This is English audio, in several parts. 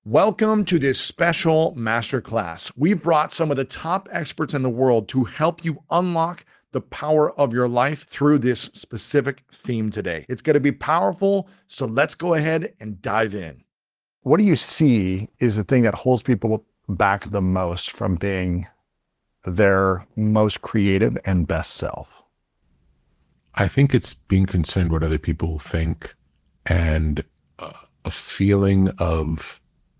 Welcome to this special masterclass. We've brought some of the top experts in the world to help you unlock the power of your life through this specific theme today. It's going to be powerful, so let's go ahead and dive in. What do you see is the thing that holds people back the most from being their most creative and best self? I think it's being concerned what other people think and a feeling of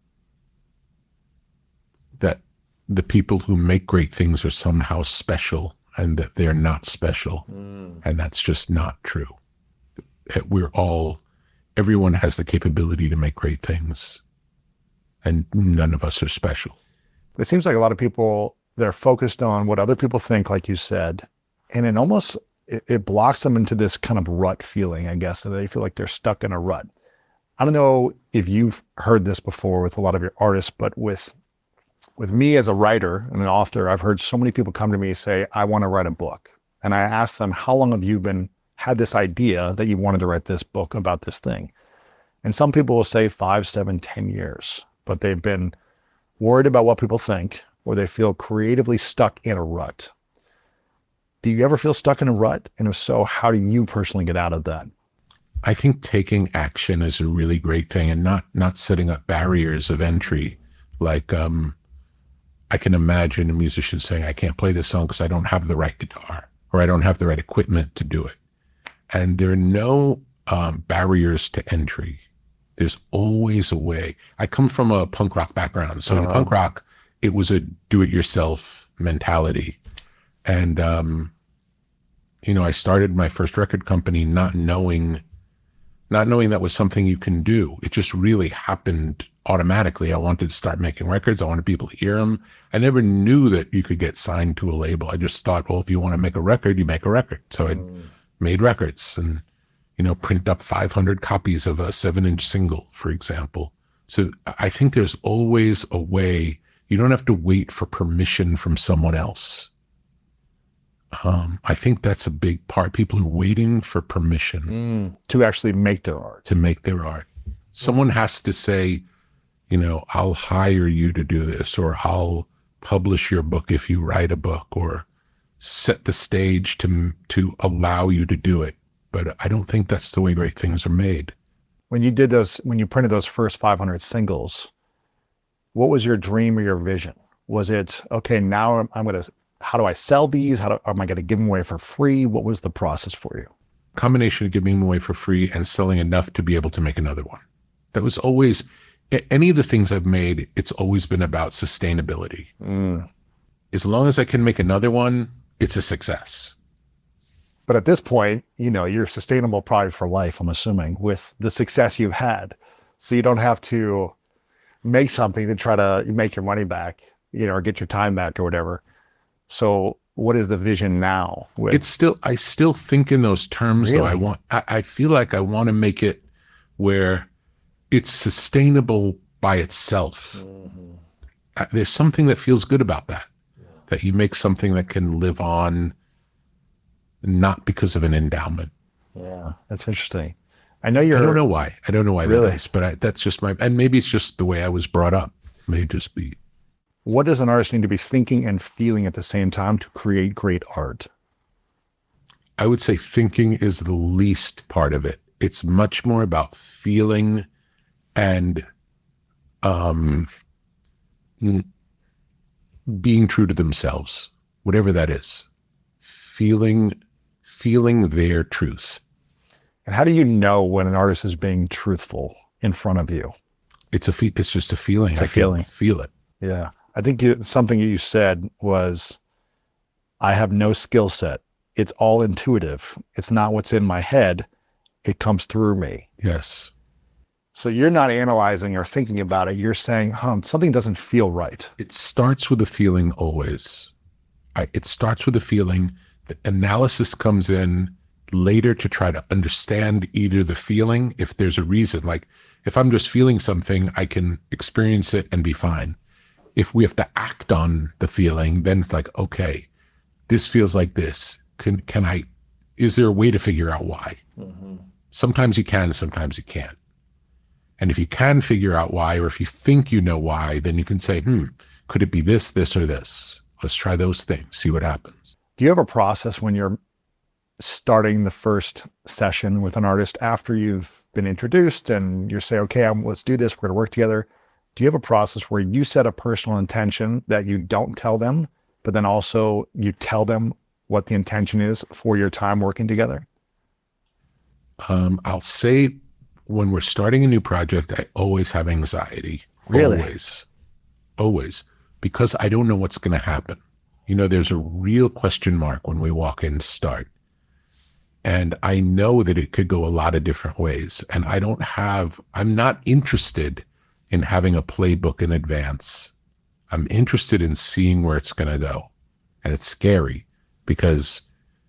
that the people who make great things are somehow special and that they're not special. And that's just not true. Everyone has the capability to make great things and none of us are special. It seems like a lot of people, they're focused on what other people think, like you said, and it blocks them into this kind of rut feeling, I guess, that they feel like they're stuck in a rut. I don't know if you've heard this before with a lot of your artists, but with me as a writer and an author, I've heard so many people come to me say, I want to write a book. And I ask them, how long have you had this idea that you wanted to write this book about this thing? And some people will say 5, 7, 10 years, but they've been worried about what people think, or they feel creatively stuck in a rut. Do you ever feel stuck in a rut? And if so, how do you personally get out of that? I think taking action is a really great thing and not setting up barriers of entry. Like, I can imagine a musician saying, I can't play this song because I don't have the right guitar or I don't have the right equipment to do it. And there are no barriers to entry. There's always a way. I come from a punk rock background. So in punk rock, it was a do-it-yourself mentality. And, I started my first record company not knowing that was something you can do. It just really happened automatically. I wanted to start making records. I wanted people to hear them. I never knew that you could get signed to a label. I just thought, well, if you want to make a record, you make a record. So I made records and, print up 500 copies of a 7-inch single, for example. So I think there's always a way. You don't have to wait for permission from someone else. I think that's a big part. People are waiting for permission to actually make their art. Someone has to say, I'll hire you to do this, or I'll publish your book if you write a book, or set the stage to allow you to do it. But I don't think that's the way great things are made. When you printed those first 500 singles, what was your dream or your vision? Was it, okay, now how do I sell these? Am I going to give them away for free? What was the process for you? Combination of giving them away for free and selling enough to be able to make another one. That was always, any of the things I've made, it's always been about sustainability. As long as I can make another one, it's a success. But at this point, you're sustainable probably for life, I'm assuming, with the success you've had. So you don't have to make something to try to make your money back, or get your time back or whatever. So what is the vision now? I still think in those terms. Really? Though I feel like I want to make it where it's sustainable by itself. There's something that feels good about that, that you make something that can live on, not because of an endowment. Yeah, that's interesting. I don't know why really? That is, but that's just and maybe it's just the way I was brought up. May just be. What does an artist need to be thinking and feeling at the same time to create great art? I would say thinking is the least part of it. It's much more about feeling and being true to themselves, whatever that is. Feeling their truth. And how do you know when an artist is being truthful in front of you? It's just a feeling. It's a feeling. Feel it. Yeah. I think something you said was, I have no skill set. It's all intuitive. It's not what's in my head. It comes through me. Yes. So you're not analyzing or thinking about it. You're saying, something doesn't feel right. It starts with a feeling always. It starts with a feeling. The analysis comes in later to try to understand either the feeling, if there's a reason. Like if I'm just feeling something, I can experience it and be fine. If we have to act on the feeling, then it's like, okay, this feels like this. Is there a way to figure out why? Sometimes you can, sometimes you can't. And if you can figure out why, or if you think you know why, then you can say, could it be this, this, or this? Let's try those things, see what happens. Do you have a process when you're starting the first session with an artist after you've been introduced and you say, okay, let's do this, we're going to work together? Do you have a process where you set a personal intention that you don't tell them, but then also you tell them what the intention is for your time working together? I'll say when we're starting a new project, I always have anxiety. Really? Always. Because I don't know what's going to happen. You know, there's a real question mark when we walk in to start. And I know that it could go a lot of different ways. And I'm not interested in having a playbook in advance. I'm interested in seeing where it's going to go. And it's scary because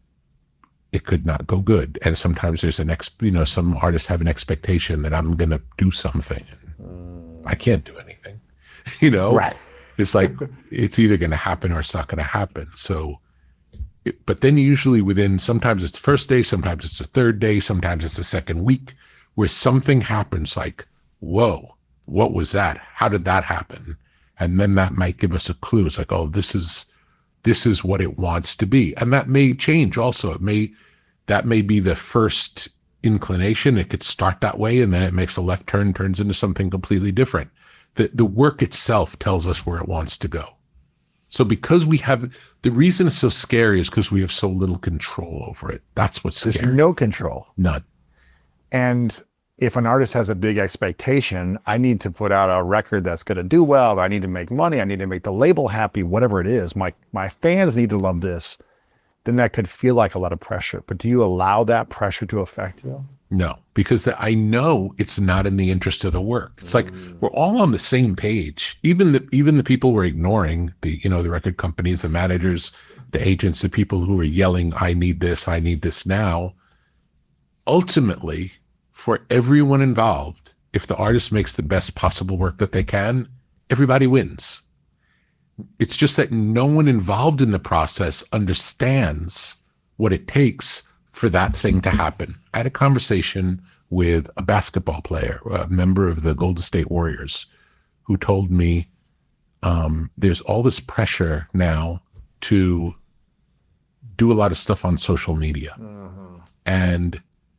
it could not go good. And sometimes there's some artists have an expectation that I'm going to do something. And I can't do anything, Right. It's like, it's either going to happen or it's not going to happen. So, but then usually sometimes it's the first day, sometimes it's the third day, sometimes it's the second week, where something happens like, whoa, what was that? How did that happen? And then that might give us a clue. It's like, oh, this is what it wants to be. And that may change also. That may be the first inclination. It could start that way, and then it makes a left turn, turns into something completely different. The work itself tells us where it wants to go. So because the reason it's so scary is because we have so little control over it. That's what's scary. There's no control. None. And if an artist has a big expectation, I need to put out a record that's going to do well. I need to make money. I need to make the label happy, whatever it is. My fans need to love this. Then that could feel like a lot of pressure. But do you allow that pressure to affect you? No, because I know it's not in the interest of the work. It's like we're all on the same page. Even the people we're ignoring, the record companies, the managers, the agents, the people who are yelling, I need this now. Ultimately, for everyone involved, if the artist makes the best possible work that they can, everybody wins. It's just that no one involved in the process understands what it takes for that thing to happen. I had a conversation with a basketball player, a member of the Golden State Warriors, who told me there's all this pressure now to do a lot of stuff on social media. And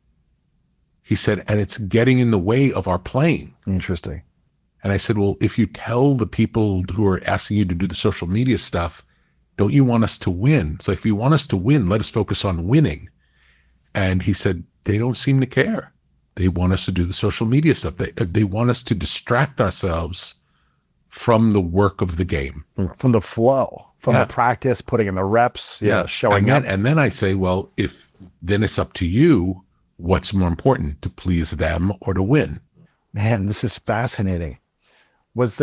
he said, and it's getting in the way of our playing. Interesting. And I said, well, if you tell the people who are asking you to do the social media stuff, don't you want us to win? So if you want us to win, let us focus on winning. And he said, they don't seem to care. They want us to do the social media stuff. They want us to distract ourselves from the work of the game. From the flow, from the practice, putting in the reps, showing up. And then I say, well, then it's up to you, what's more important, to please them or to win? Man, this is fascinating. What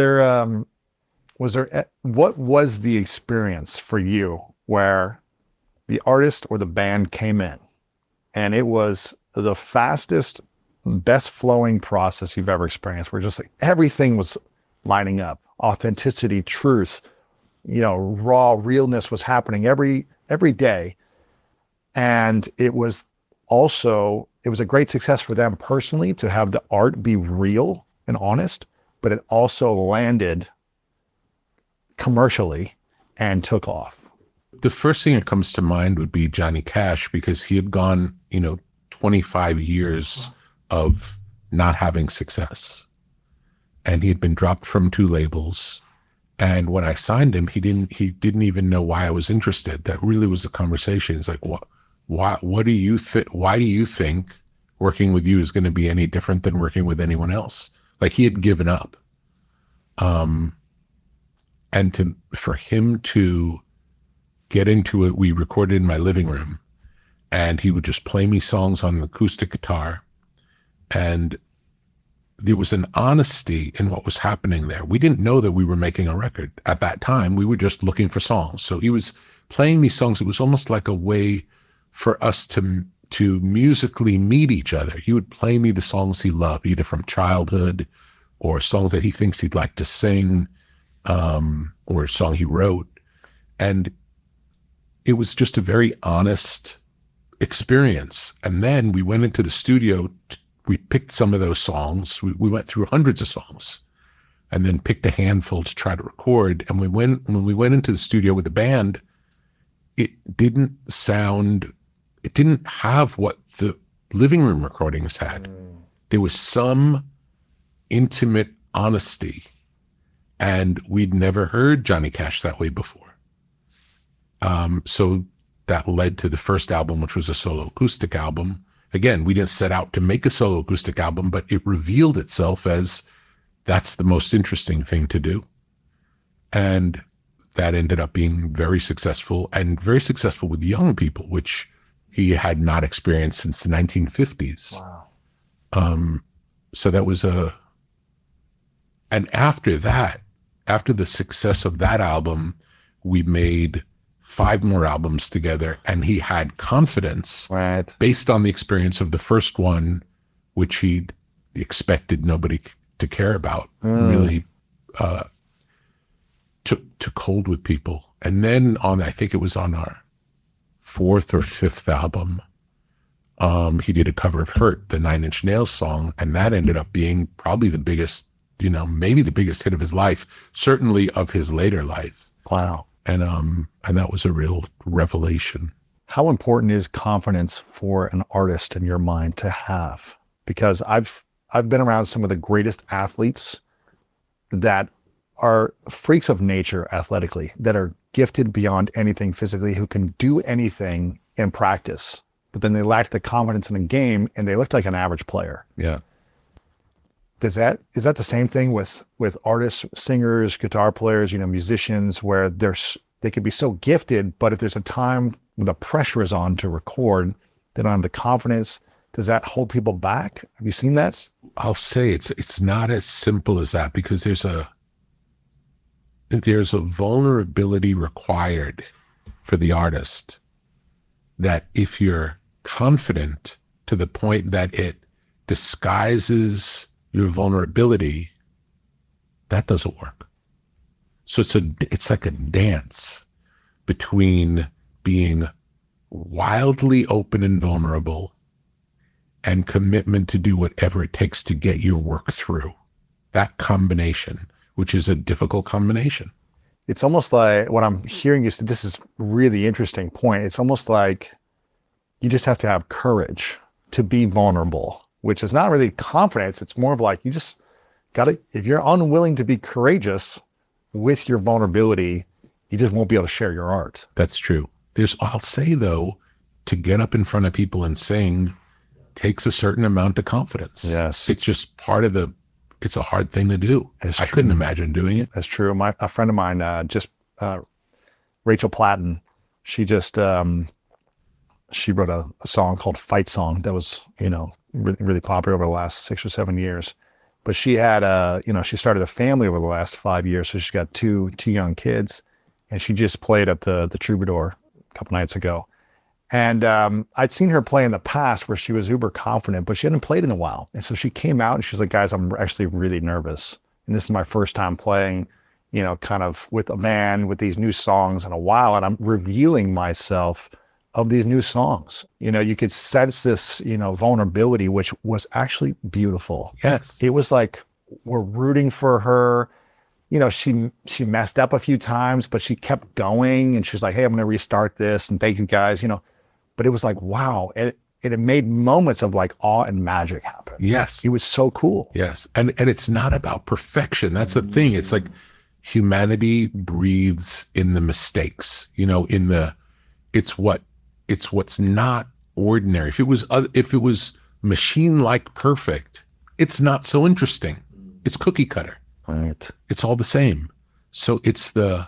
was the experience for you where the artist or the band came in and it was the fastest, best flowing process you've ever experienced, where just like everything was lining up, authenticity, truth, raw realness was happening every day. And it was a great success for them personally to have the art be real and honest, but it also landed commercially and took off. The first thing that comes to mind would be Johnny Cash, because he had gone, 25 years of not having success. And he had been dropped from 2 labels. And when I signed him, he didn't even know why I was interested. That really was the conversation. It's like, what do you think? Why do you think working with you is going to be any different than working with anyone else? Like, he had given up. And for him to get into it, we recorded in my living room, and he would just play me songs on an acoustic guitar. And there was an honesty in what was happening there. We didn't know that we were making a record at that time. We were just looking for songs. So he was playing me songs. It was almost like a way for us to musically meet each other. He would play me the songs he loved, either from childhood or songs that he thinks he'd like to sing, or a song he wrote. And it was just a very honest experience. And then we went into the studio. we picked some of those songs. We went through hundreds of songs and then picked a handful to try to record. And when we went into the studio with the band, it didn't have what the living room recordings had. There was some intimate honesty, and we'd never heard Johnny Cash that way before. So that led to the first album, which was a solo acoustic album. Again, we didn't set out to make a solo acoustic album, but it revealed itself as that's the most interesting thing to do. And that ended up being very successful, and very successful with young people, which he had not experienced since the 1950s. Wow. So that was and after that, after the success of that album, we made 5 more albums together, and he had confidence Right. based on the experience of the first one, which he expected nobody to care about, really took hold with people. And then I think it was on our 4th or 5th album, he did a cover of Hurt, the Nine Inch Nails song, and that ended up being probably the biggest, maybe the biggest hit of his life, certainly of his later life. Wow. And that was a real revelation. How important is confidence for an artist in your mind to have? Because I've been around some of the greatest athletes that are freaks of nature athletically, that are gifted beyond anything physically, who can do anything in practice, but then they lack the confidence in the game and they look like an average player. Yeah. Is that the same thing with artists, singers, guitar players, musicians, where they could be so gifted, but if there's a time when the pressure is on to record, they don't have the confidence. Does that hold people back? Have you seen that? I'll say it's not as simple as that, because there's a vulnerability required for the artist that if you're confident to the point that it disguises your vulnerability, that doesn't work. So it's like a dance between being wildly open and vulnerable and commitment to do whatever it takes to get your work through. That combination, which is a difficult combination. It's almost like what I'm hearing you say, this is really interesting point. It's almost like you just have to have courage to be vulnerable, which is not really confidence. It's more of like, you just if you're unwilling to be courageous with your vulnerability, you just won't be able to share your art. That's true. I'll say though, to get up in front of people and sing takes a certain amount of confidence. Yes. It's just it's a hard thing to do. I couldn't imagine doing it. That's true. A friend of mine, Rachel Platten, she just, she wrote a song called Fight Song that was, really, really popular over the last 6 or 7 years. But she had she started a family over the last 5 years. So she's got two young kids, and she just played at the Troubadour a couple nights ago. And I'd seen her play in the past where she was uber confident, but she hadn't played in a while. And so she came out and she's like, guys, I'm actually really nervous. And this is my first time playing, kind of with a band with these new songs in a while. And I'm revealing myself of these new songs. You could sense this, vulnerability, which was actually beautiful. Yes. It was like, we're rooting for her. She messed up a few times, but she kept going and she's like, hey, I'm going to restart this. And thank you guys, but it was like, wow. It made moments of like awe and magic happen. Yes. It was so cool. Yes. And it's not about perfection. That's the thing. It's like humanity breathes in the mistakes, it's what's not ordinary. If it was machine-like perfect, it's not so interesting. It's cookie cutter. Right. It's all the same. So it's the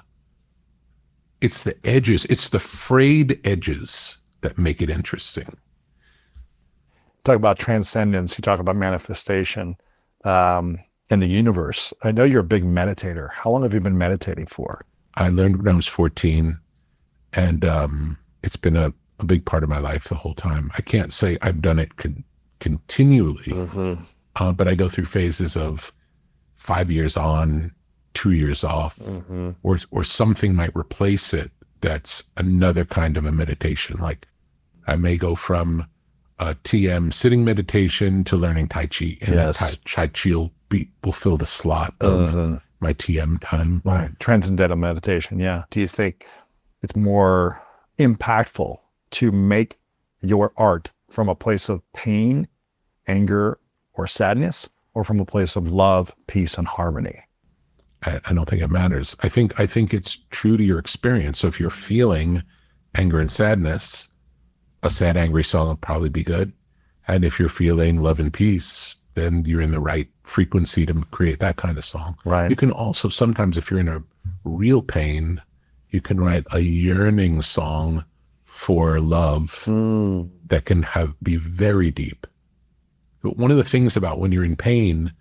edges, it's the frayed edges that make it interesting. Talk about transcendence. You talk about manifestation in the universe. I know you're a big meditator. How long have you been meditating for? I learned when I was 14, and it's been a big part of my life the whole time. I can't say I've done it continually, but I go through phases of 5 years on, 2 years off, or something might replace it. That's another kind of a meditation. Like I may go from TM sitting meditation to learning Tai Chi. And Yes. that Tai Chi will fill the slot of my TM time. Right. Transcendental meditation. Yeah. Do you think it's more impactful to make your art from a place of pain, anger, or sadness, or from a place of love, peace, and harmony? I don't think it matters. I think it's true to your experience. So if you're feeling anger and sadness, a sad, angry song will probably be good. And if you're feeling love and peace, then you're in the right frequency to create that kind of song. Right. You can also, sometimes if you're in a real pain, you can write a yearning song for love that can be very deep. But one of the things about when you're in pain,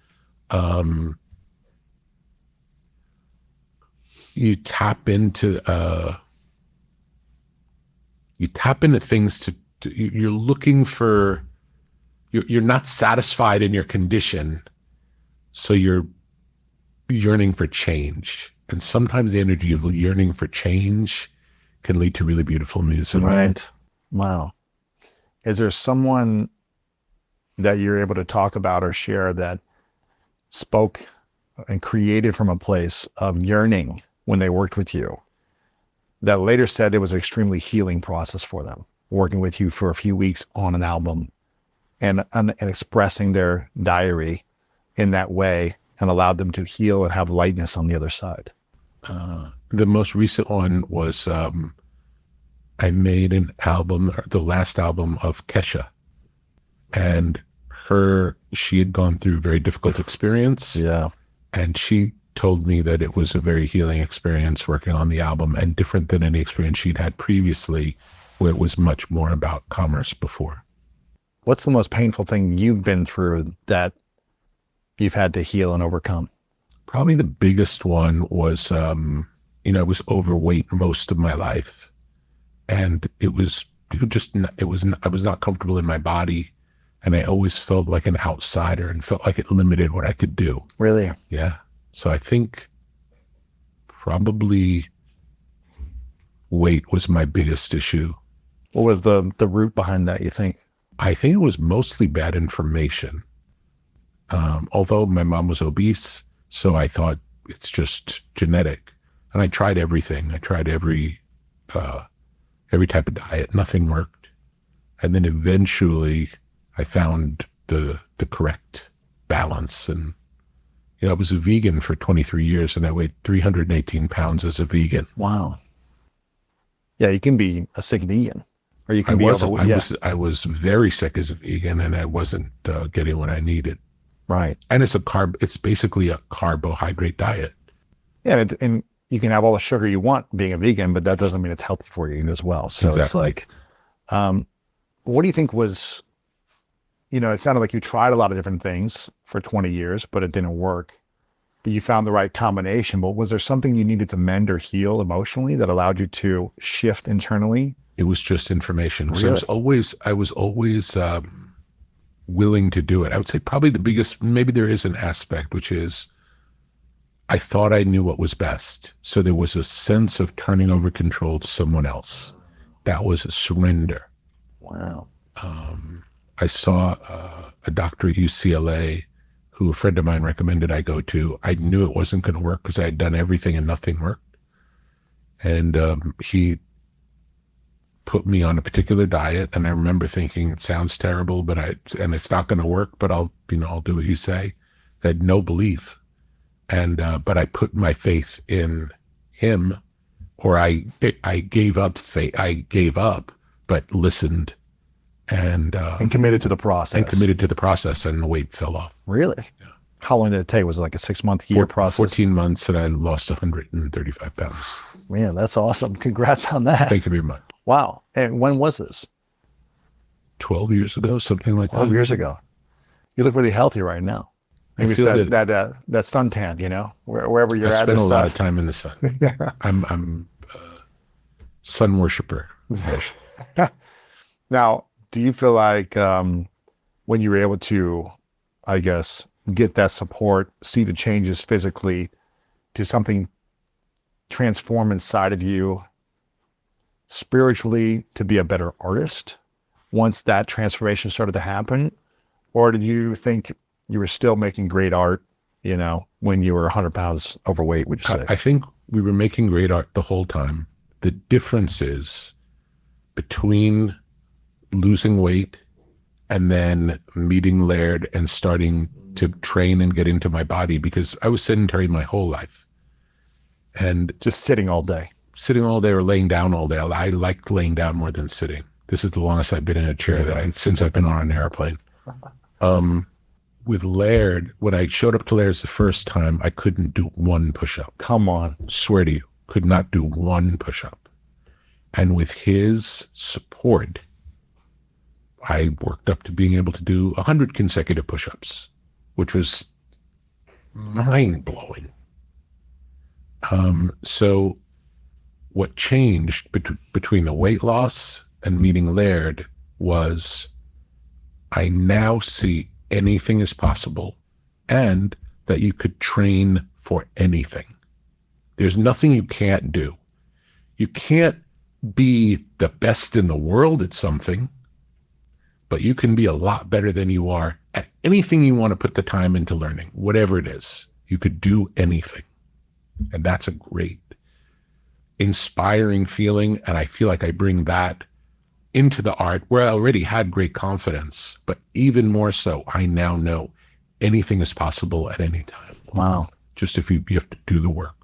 you tap into things you're looking for, you're not satisfied in your condition. So you're yearning for change. And sometimes the energy of yearning for change can lead to really beautiful music. Right. Wow. Is there someone that you're able to talk about or share that spoke and created from a place of yearning when they worked with you, that later said it was an extremely healing process for them, working with you for a few weeks on an album and expressing their diary in that way, and allowed them to heal and have lightness on the other side? The most recent one was I made an album, the last album of Kesha, and she had gone through a very difficult experience. Yeah. And she told me that it was a very healing experience working on the album, and different than any experience she'd had previously, where it was much more about commerce before. What's the most painful thing you've been through that you've had to heal and overcome? Probably the biggest one was, I was overweight most of my life, and I was not comfortable in my body, and I always felt like an outsider and felt like it limited what I could do. Really? Yeah. So I think probably weight was my biggest issue. What was the root behind that, you think? I think it was mostly bad information. Although my mom was obese, so I thought it's just genetic. And I tried everything. I tried every type of diet. Nothing worked. And then eventually I found the correct balance. And, I was a vegan for 23 years, and I weighed 318 pounds as a vegan. Wow. Yeah, you can be a sick vegan, or you can be overweight. Yeah. I was very sick as a vegan, and I wasn't getting what I needed. Right. And it's basically a carbohydrate diet. Yeah, and you can have all the sugar you want being a vegan, but that doesn't mean it's healthy for you as well. So Exactly. It's like, what do you think was, it sounded like you tried a lot of different things for 20 years, but it didn't work. But you found the right combination. But was there something you needed to mend or heal emotionally that allowed you to shift internally? It was just information. Really? So I was always willing to do it. I would say probably the biggest, maybe there is an aspect, which is I thought I knew what was best. So there was a sense of turning over control to someone else. That was a surrender. Wow. I saw a doctor at UCLA who a friend of mine recommended I go to. I knew it wasn't going to work because I had done everything and nothing worked. And he put me on a particular diet, and I remember thinking, it sounds terrible, and it's not going to work, but I'll do what you say. I had no belief. And, but I put my faith in him, or I gave up faith. I gave up, but listened and committed to the process. And the weight fell off. Really? Yeah. How long did it take? Was it like a 6-month year process? 14 months, and I lost 135 pounds. Man, that's awesome. Congrats on that. Thank you very much. Wow. And when was this? 12 years ago, something like 12 that. years ago. You look really healthy right now. Maybe it's that suntan, wherever you're at. I spend a lot of time in the sun. Yeah. I'm a sun worshiper. Now, do you feel like when you were able to, I guess, get that support, see the changes physically, to something transform inside of you spiritually to be a better artist, once that transformation started to happen? Or did you think you were still making great art, when you were 100 pounds overweight, would you say? I think we were making great art the whole time. The difference is between losing weight and then meeting Laird and starting to train and get into my body, because I was sedentary my whole life. And Just sitting all day. sitting all day or laying down all day. I liked laying down more than sitting. This is the longest I've been in a chair since I've been on an airplane. With Laird, when I showed up to Laird's the first time, I couldn't do one push-up. Come on. Swear to you, could not do one push-up. And with his support, I worked up to being able to do 100 consecutive push-ups, which was mind-blowing. So what changed between the weight loss and meeting Laird was I now see anything is possible and that you could train for anything. There's nothing you can't do. You can't be the best in the world at something, but you can be a lot better than you are at anything you want to put the time into learning, whatever it is. You could do anything. And that's a great, inspiring feeling. And I feel like I bring that into the art where I already had great confidence, but even more so, I now know anything is possible at any time. Wow. Just if you have to do the work.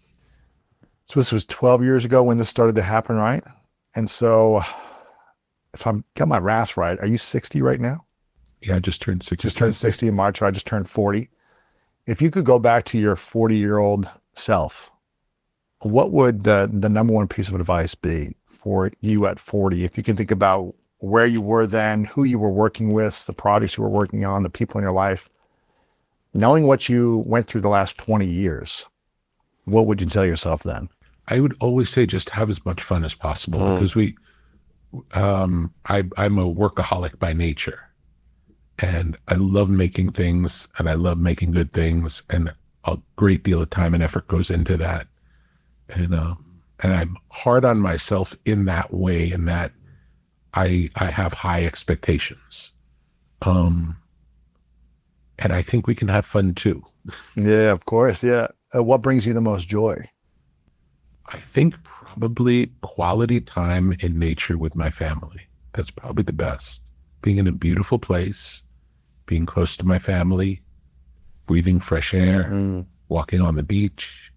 So this was 12 years ago when this started to happen, right? And so if I'm got my math right, are you 60 right now? Yeah, I just turned 60. Just turned 60 in March. I just turned 40. If you could go back to your 40-year-old self, what would the number one piece of advice be for you at 40? If you can think about where you were then, who you were working with, the projects you were working on, the people in your life, knowing what you went through the last 20 years, what would you tell yourself then? I would always say just have as much fun as possible because I'm a workaholic by nature, and I love making things and I love making good things, and a great deal of time and effort goes into that. And I'm hard on myself in that way, in that I have high expectations. And I think we can have fun too. Yeah, of course. Yeah. What brings you the most joy? I think probably quality time in nature with my family. That's probably the best. Being in a beautiful place, being close to my family, breathing fresh air, walking on the beach,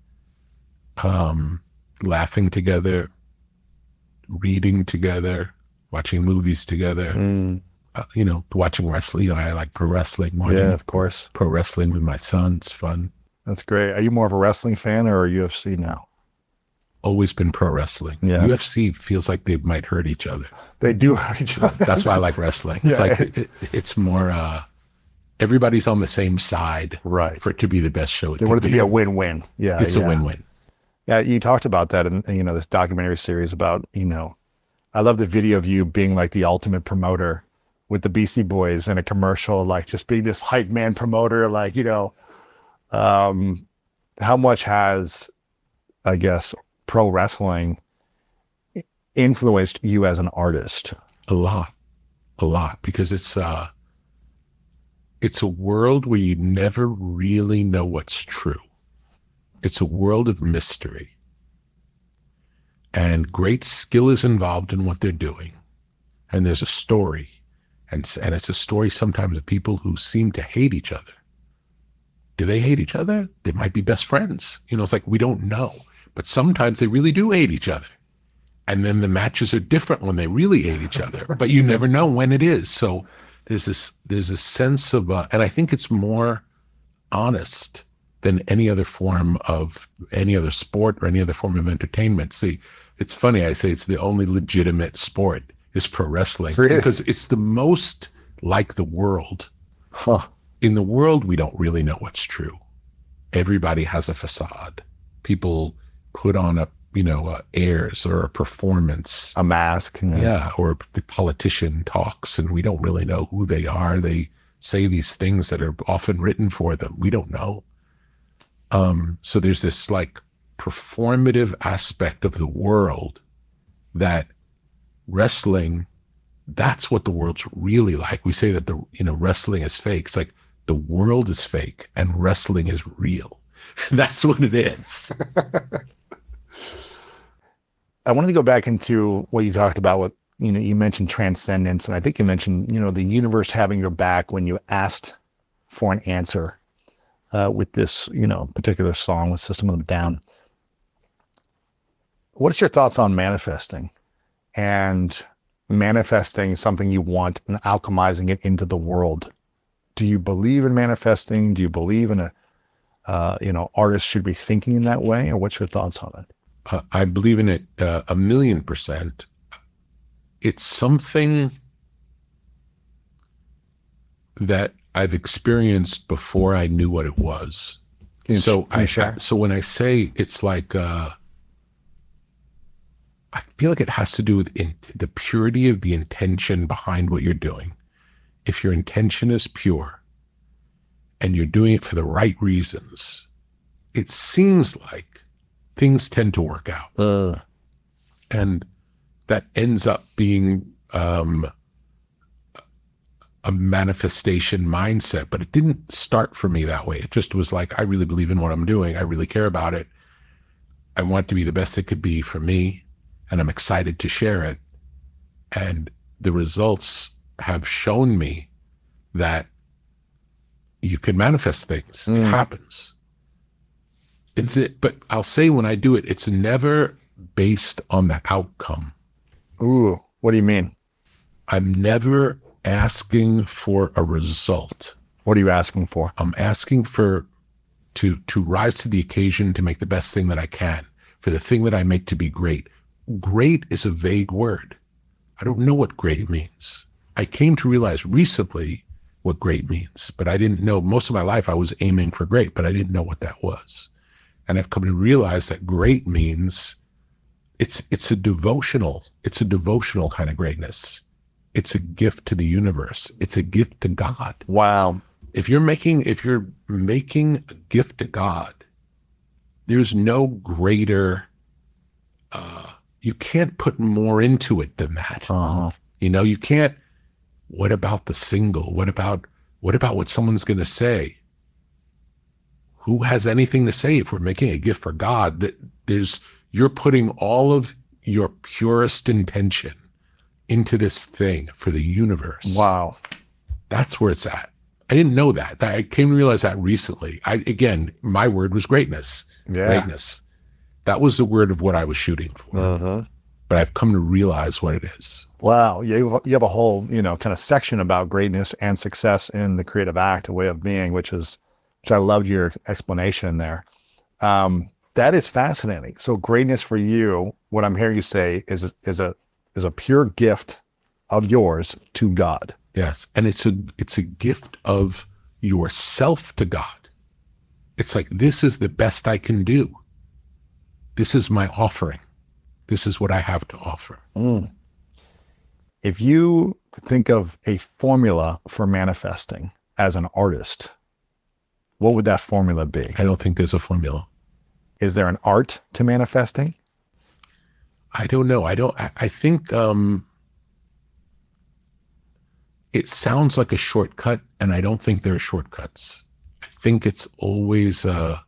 laughing together, reading together, watching movies together, watching wrestling. I like pro wrestling. Yeah, of course. Pro wrestling with my son. It's fun. That's great. Are you more of a wrestling fan or a UFC now? Always been pro wrestling. Yeah. UFC feels like they might hurt each other. They do hurt each other. That's why I like wrestling. It's like it's more everybody's on the same side, right? For it to be the best show. They want it to be a win-win. Yeah, it's a win-win. Yeah, you talked about that in this documentary series about I love the video of you being like the ultimate promoter with the BC Boys in a commercial, like just being this hype man promoter, like how much has, I guess, pro wrestling influenced you as an artist? A lot, because it's a world where you never really know what's true. It's a world of mystery, and great skill is involved in what they're doing. And there's a story, and it's a story sometimes of people who seem to hate each other. Do they hate each other? They might be best friends. It's like, we don't know. But sometimes they really do hate each other. And then the matches are different when they really hate each other, but you never know when it is. So there's a sense of, and I think it's more honest than any other form of any other sport or any other form of entertainment. See, it's funny. I say it's the only legitimate sport is pro wrestling because it's the most like the world. Huh. In the world, we don't really know what's true. Everybody has a facade. People put on airs or a performance, a mask. Or the politician talks and we don't really know who they are. They say these things that are often written for them. We don't know. So there's this like performative aspect of the world that wrestling that's what the world's really like. We say that wrestling is fake. It's like the world is fake and wrestling is real. That's what it is. I wanted to go back into what you talked about with, you mentioned transcendence, and I think you mentioned, the universe having your back when you asked for an answer with this, particular song with System of a Down. What is your thoughts on manifesting and manifesting something you want and alchemizing it into the world? Do you believe in manifesting? Do you believe in artists should be thinking in that way, or what's your thoughts on it? I believe in it 1,000,000%. It's something that I've experienced before I knew what it was. So when I say it's like, I feel like it has to do with the purity of the intention behind what you're doing. If your intention is pure and you're doing it for the right reasons, it seems like things tend to work out. And that ends up being a manifestation mindset. But it didn't start for me that way. It just was like, I really believe in what I'm doing. I really care about it. I want it to be the best it could be for me, and I'm excited to share it. And the results have shown me that you can manifest things. It happens. But I'll say when I do it, it's never based on the outcome. Ooh, what do you mean? I'm never asking for a result. What are you asking for? I'm asking to rise to the occasion, to make the best thing that I can, for the thing that I make to be great. Great is a vague word. I don't know what great means. I came to realize recently what great means, but I didn't know. Most of my life I was aiming for great, but I didn't know what that was. And I've come to realize that great means it's a devotional kind of greatness. It's a gift to the universe. It's a gift to God. Wow. If you're making a gift to God, there's no greater, you can't put more into it than that. You can't, what about the single? What about what someone's going to say? Who has anything to say if we're making a gift for God? You're putting all of your purest intention into this thing for the universe. Wow. That's where it's at. I didn't know that. I came to realize that recently. My word was greatness. Yeah. Greatness. That was the word of what I was shooting for. But I've come to realize what it is. Wow. You have a whole, kind of section about greatness and success in the creative act, a way of being, which I loved your explanation there. That is fascinating. So greatness for you, what I'm hearing you say is a pure gift of yours to God. Yes. And it's a gift of yourself to God. It's like, this is the best I can do. This is my offering. This is what I have to offer. If you think of a formula for manifesting as an artist, what would that formula be? I don't think there's a formula. Is there an art to manifesting? I don't know. I think it sounds like a shortcut, and I don't think there are shortcuts. I think it's always a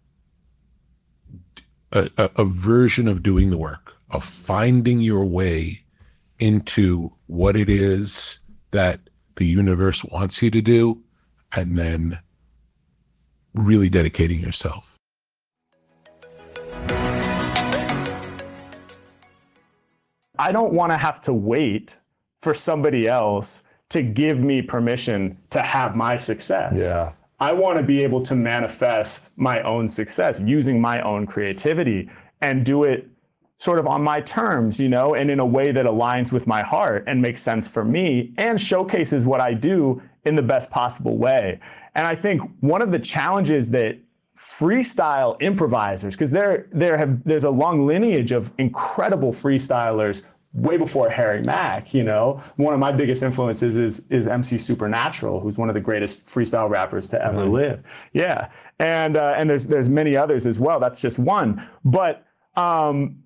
version of doing the work, of finding your way into what it is that the universe wants you to do, and then really dedicating yourself. I don't want to have to wait for somebody else to give me permission to have my success. Yeah. I want to be able to manifest my own success using my own creativity and do it sort of on my terms, and in a way that aligns with my heart and makes sense for me and showcases what I do in the best possible way. And I think one of the challenges that freestyle improvisers, because there's a long lineage of incredible freestylers way before Harry Mack. One of my biggest influences is MC Supernatural, who's one of the greatest freestyle rappers to ever live. Yeah, and there's many others as well. That's just one. But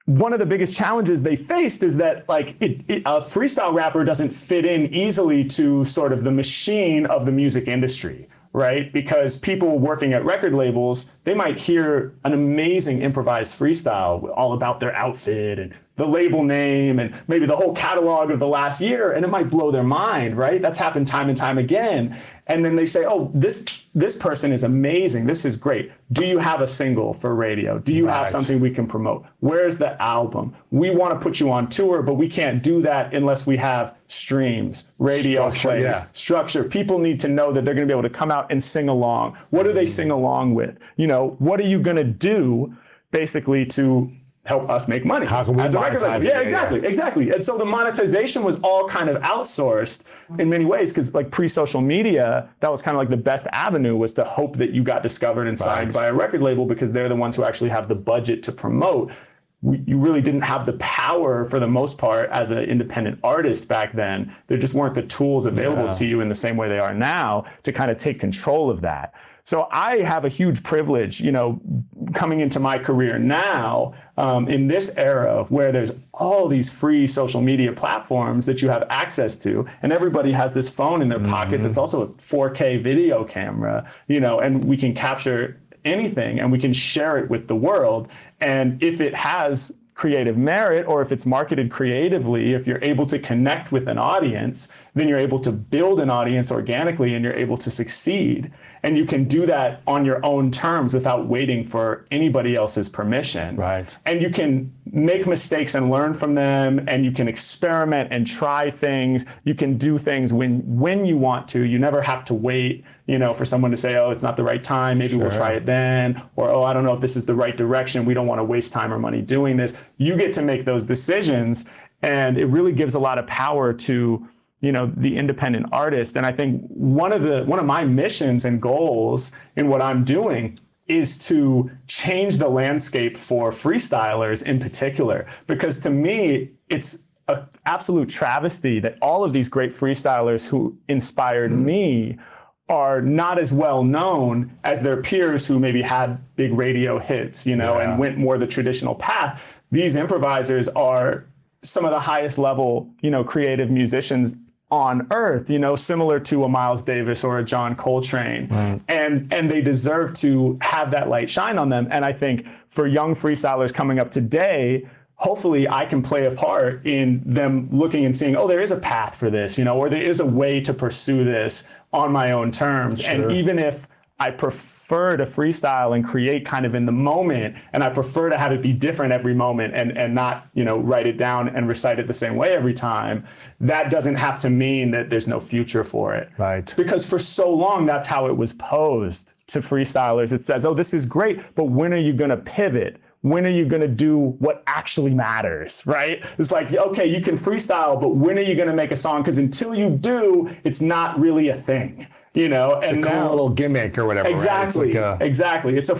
one of the biggest challenges they faced is that like a freestyle rapper doesn't fit in easily to sort of the machine of the music industry, right? Because people working at record labels, they might hear an amazing improvised freestyle all about their outfit and the label name and maybe the whole catalog of the last year, and it might blow their mind, right? That's happened time and time again. And then they say, oh, this person is amazing. This is great. Do you have a single for radio? Do you have something we can promote? Where's the album? We want to put you on tour, but we can't do that unless we have streams, radio plays, structure. People need to know that they're going to be able to come out and sing along. What do they sing along with? You know, what are you going to do basically to help us make money? How can we monetize it? Yeah, exactly. And so the monetization was all kind of outsourced in many ways, because like pre-social media, that was kind of like the best avenue, was to hope that you got discovered and signed by a record label, because they're the ones who actually have the budget to promote. You really didn't have the power for the most part as an independent artist back then. There just weren't the tools available to you in the same way they are now to kind of take control of that. So I have a huge privilege, you know, coming into my career now in this era where there's all these free social media platforms that you have access to, and everybody has this phone in their pocket that's also a 4K video camera, you know, and we can capture anything and we can share it with the world. And if it has creative merit, or if it's marketed creatively, if you're able to connect with an audience, then you're able to build an audience organically and you're able to succeed. And you can do that on your own terms without waiting for anybody else's permission. Right. And you can make mistakes and learn from them, and you can experiment and try things. You can do things when you want to. You never have to wait, you know, for someone to say, oh, it's not the right time, maybe we'll try it then. Or, oh, I don't know if this is the right direction. We don't want to waste time or money doing this. You get to make those decisions, and it really gives a lot of power to, you know, the independent artist. And I think one of my missions and goals in what I'm doing is to change the landscape for freestylers in particular, because to me, it's an absolute travesty that all of these great freestylers who inspired me are not as well known as their peers who maybe had big radio hits, you know, and went more the traditional path. These improvisers are some of the highest level, you know, creative musicians on earth, you know, similar to a Miles Davis or a John Coltrane. Right. And they deserve to have that light shine on them. And I think for young freestylers coming up today, hopefully I can play a part in them looking and seeing, oh, there is a path for this, you know, or there is a way to pursue this on my own terms. Sure. And even if I prefer to freestyle and create kind of in the moment, and I prefer to have it be different every moment and not, you know, write it down and recite it the same way every time, that doesn't have to mean that there's no future for it. Right. Because for so long, that's how it was posed to freestylers. It says, oh, this is great, but when are you going to pivot? When are you going to do what actually matters, right? It's like, okay, you can freestyle, but when are you going to make a song? Because until you do, it's not really a thing. You know, it's a cool little gimmick or whatever. Exactly, right? exactly. It's a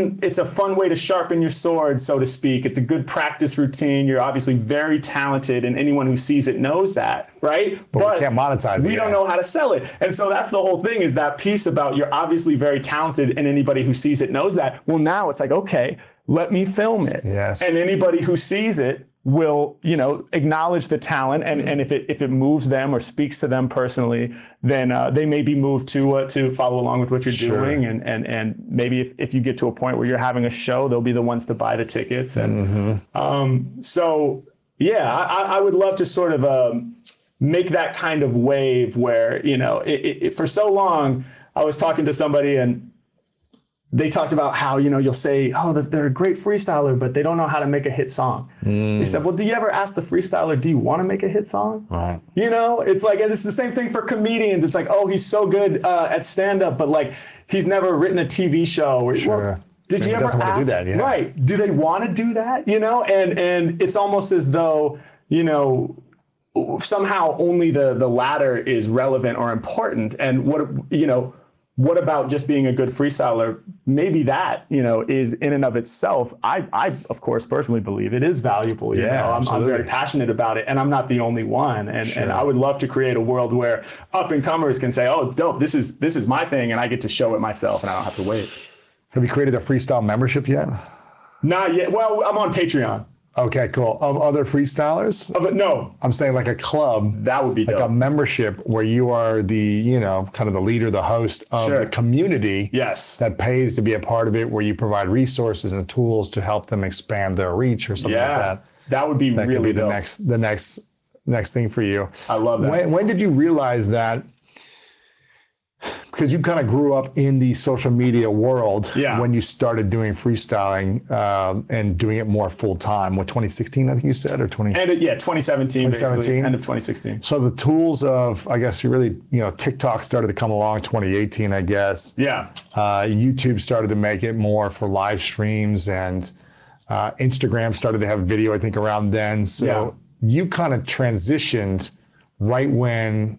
fun way to sharpen your sword, so to speak. It's a good practice routine. You're obviously very talented, and anyone who sees it knows that, right? But we can't monetize it. We don't know how to sell it, and so that's the whole thing. Is that piece about you're obviously very talented, and anybody who sees it knows that. Well, now it's like, okay, let me film it. Yes. And anybody who sees it will, you know, acknowledge the talent, and if it moves them or speaks to them personally, then they may be moved to follow along with what you're doing, and maybe if you get to a point where you're having a show, they'll be the ones to buy the tickets, and so yeah, I would love to sort of make that kind of wave where, you know, for so long I was talking to somebody and they talked about how, you know, you'll say, oh, they're a great freestyler, but they don't know how to make a hit song. They said, well, do you ever ask the freestyler, do you want to make a hit song? Right. You know, it's like, and it's the same thing for comedians. It's like, oh, he's so good at stand-up, but like, he's never written a TV show. Or, sure. Well, did you ever ask? Want to do that, yeah. Right. Do they want to do that? You know, and it's almost as though, you know, somehow only the latter is relevant or important. And what about just being a good freestyler? Maybe that, you know, is in and of itself. I of course, personally believe it is valuable. You know, I'm very passionate about it, and I'm not the only one. And I would love to create a world where up and comers can say, oh, dope, this is my thing, and I get to show it myself, and I don't have to wait. Have you created a freestyle membership yet? Not yet. Well, I'm on Patreon. Okay, cool. Of other freestylers? No, I'm saying like a club, that would be like dope. a membership where you are the, you know, kind of the leader, the host of Sure. the community Yes. that pays to be a part of it, where you provide resources and tools to help them expand their reach or something like Yeah. that. That would be That really could be the dope. next thing for you. I love that. When did you realize that? Because you kind of grew up in the social media world Yeah. when you started doing freestyling and doing it more full time. What, 2016, I think you said, or 20? And 2017, basically, 2017? end of 2016. So the tools of, I guess you really, you know, TikTok started to come along 2018, I guess. Yeah. YouTube started to make it more for live streams, and Instagram started to have video, I think, around then. So you kind of transitioned right when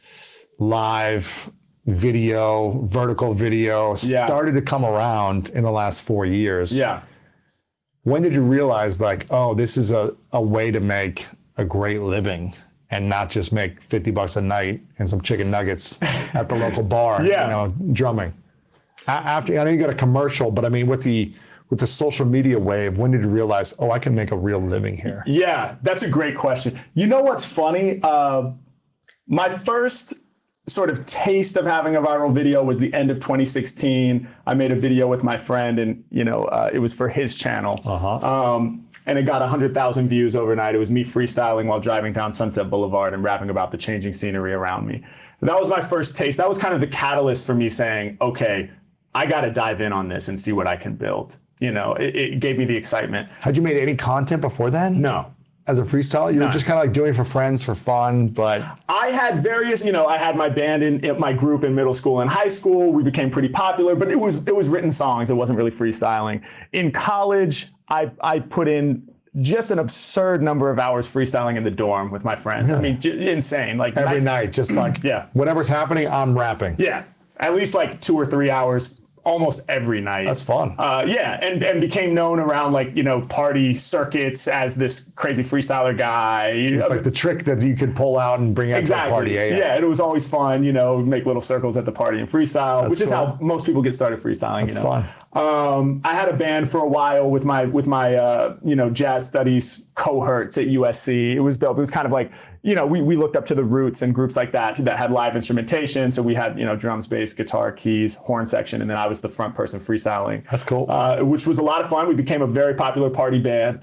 live video, vertical video started to come around in the last 4 years. Yeah. When did you realize, like, oh, this is a way to make a great living and not just make $50 a night and some chicken nuggets at the local bar, Yeah. you know, drumming? After, I know you got a commercial, but I mean, with the social media wave, when did you realize, oh, I can make a real living here? Yeah, that's a great question. You know what's funny? My first sort of taste of having a viral video was the end of 2016. I made a video with my friend, and it was for his channel. And it got 100,000 views overnight. It was me freestyling while driving down Sunset Boulevard and rapping about the changing scenery around me. That was my first taste. That was kind of the catalyst for me saying, okay, I got to dive in on this and see what I can build. It gave me the excitement. Had you made any content before then? No. As a freestyler, you were just kind of like doing it for friends, for fun, but I had various, I had my band in my group in middle school and high school. We became pretty popular, but it was written songs. It wasn't really freestyling. In college, I put in just an absurd number of hours freestyling in the dorm with my friends. I mean, insane. Like every night, just like whatever's happening, I'm rapping. Yeah, at least like 2 or 3 hours almost every night. That's fun. And became known around party circuits as this crazy freestyler guy. It's like the trick that you could pull out and bring out to a party. Yeah, it was always fun, make little circles at the party and freestyle, which is how most people get started freestyling. That's fun. I had a band for a while with my jazz studies cohorts at USC. It was dope. It was kind of like, we looked up to the roots and groups like that had live instrumentation. So we had, drums, bass, guitar, keys, horn section, and then I was the front person freestyling. That's cool. Which was a lot of fun. We became a very popular party band.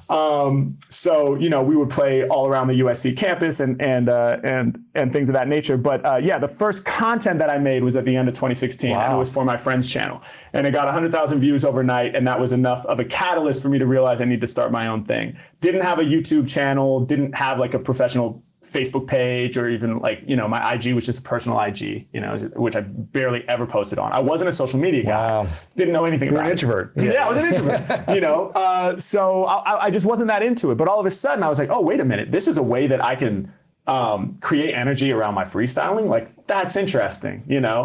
So we would play all around the USC campus and things of that nature. But the first content that I made was at the end of 2016, and it was for my friend's channel. And it got 100,000 views overnight, and that was enough of a catalyst for me to realize I need to start my own thing. Didn't have a YouTube channel, didn't have like a professional Facebook page, or even my IG was just a personal IG, which I barely ever posted on. I wasn't a social media guy. Didn't know anything about it. You're an introvert. Yeah, I was an introvert, so I just wasn't that into it. But all of a sudden I was like, oh, wait a minute. This is a way that I can create energy around my freestyling. Like, that's interesting,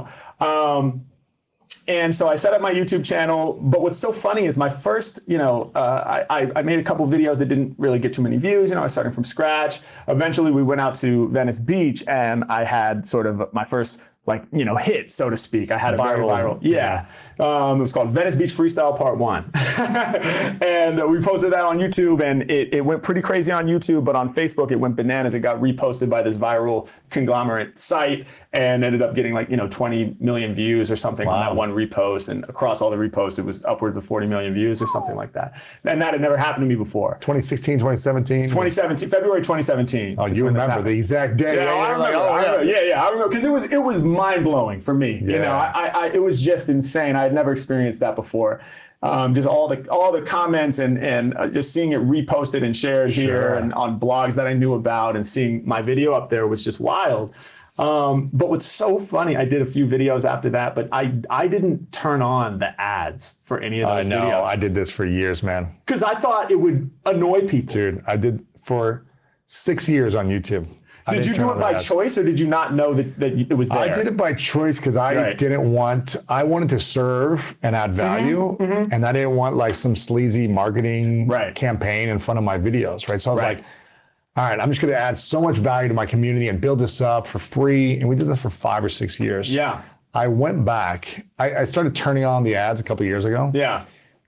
And so I set up my YouTube channel. But what's so funny is my first, I made a couple videos that didn't really get too many views. I was starting from scratch. Eventually we went out to Venice Beach, and I had sort of my first hit, so to speak. I had a very viral. Yeah. It was called Venice Beach Freestyle Part 1. And we posted that on YouTube, and it went pretty crazy on YouTube, but on Facebook, it went bananas. It got reposted by this viral conglomerate site and ended up getting 20 million views or something on that one repost. And across all the reposts, it was upwards of 40 million views or something like that. And that had never happened to me before. 2016, 2017? 2017, February 2017. Oh, you remember the exact day. Yeah, I remember. Because it was mind-blowing for me. Yeah. It was just insane. I had never experienced that before. Just all the comments and just seeing it reposted and shared here and on blogs that I knew about, and seeing my video up there was just wild. But what's so funny, I did a few videos after that, but I didn't turn on the ads for any of those videos. I did this for years, man. Because I thought it would annoy people. Dude, I did for 6 years on YouTube. Did you do it by choice, or did you not know that it was there? I did it by choice because I wanted to serve and add value, and I didn't want some sleazy marketing campaign in front of my videos, right? So I was like, all right, I'm just going to add so much value to my community and build this up for free. And we did this for 5 or 6 years. Yeah. I went back. I started turning on the ads a couple of years ago. Yeah.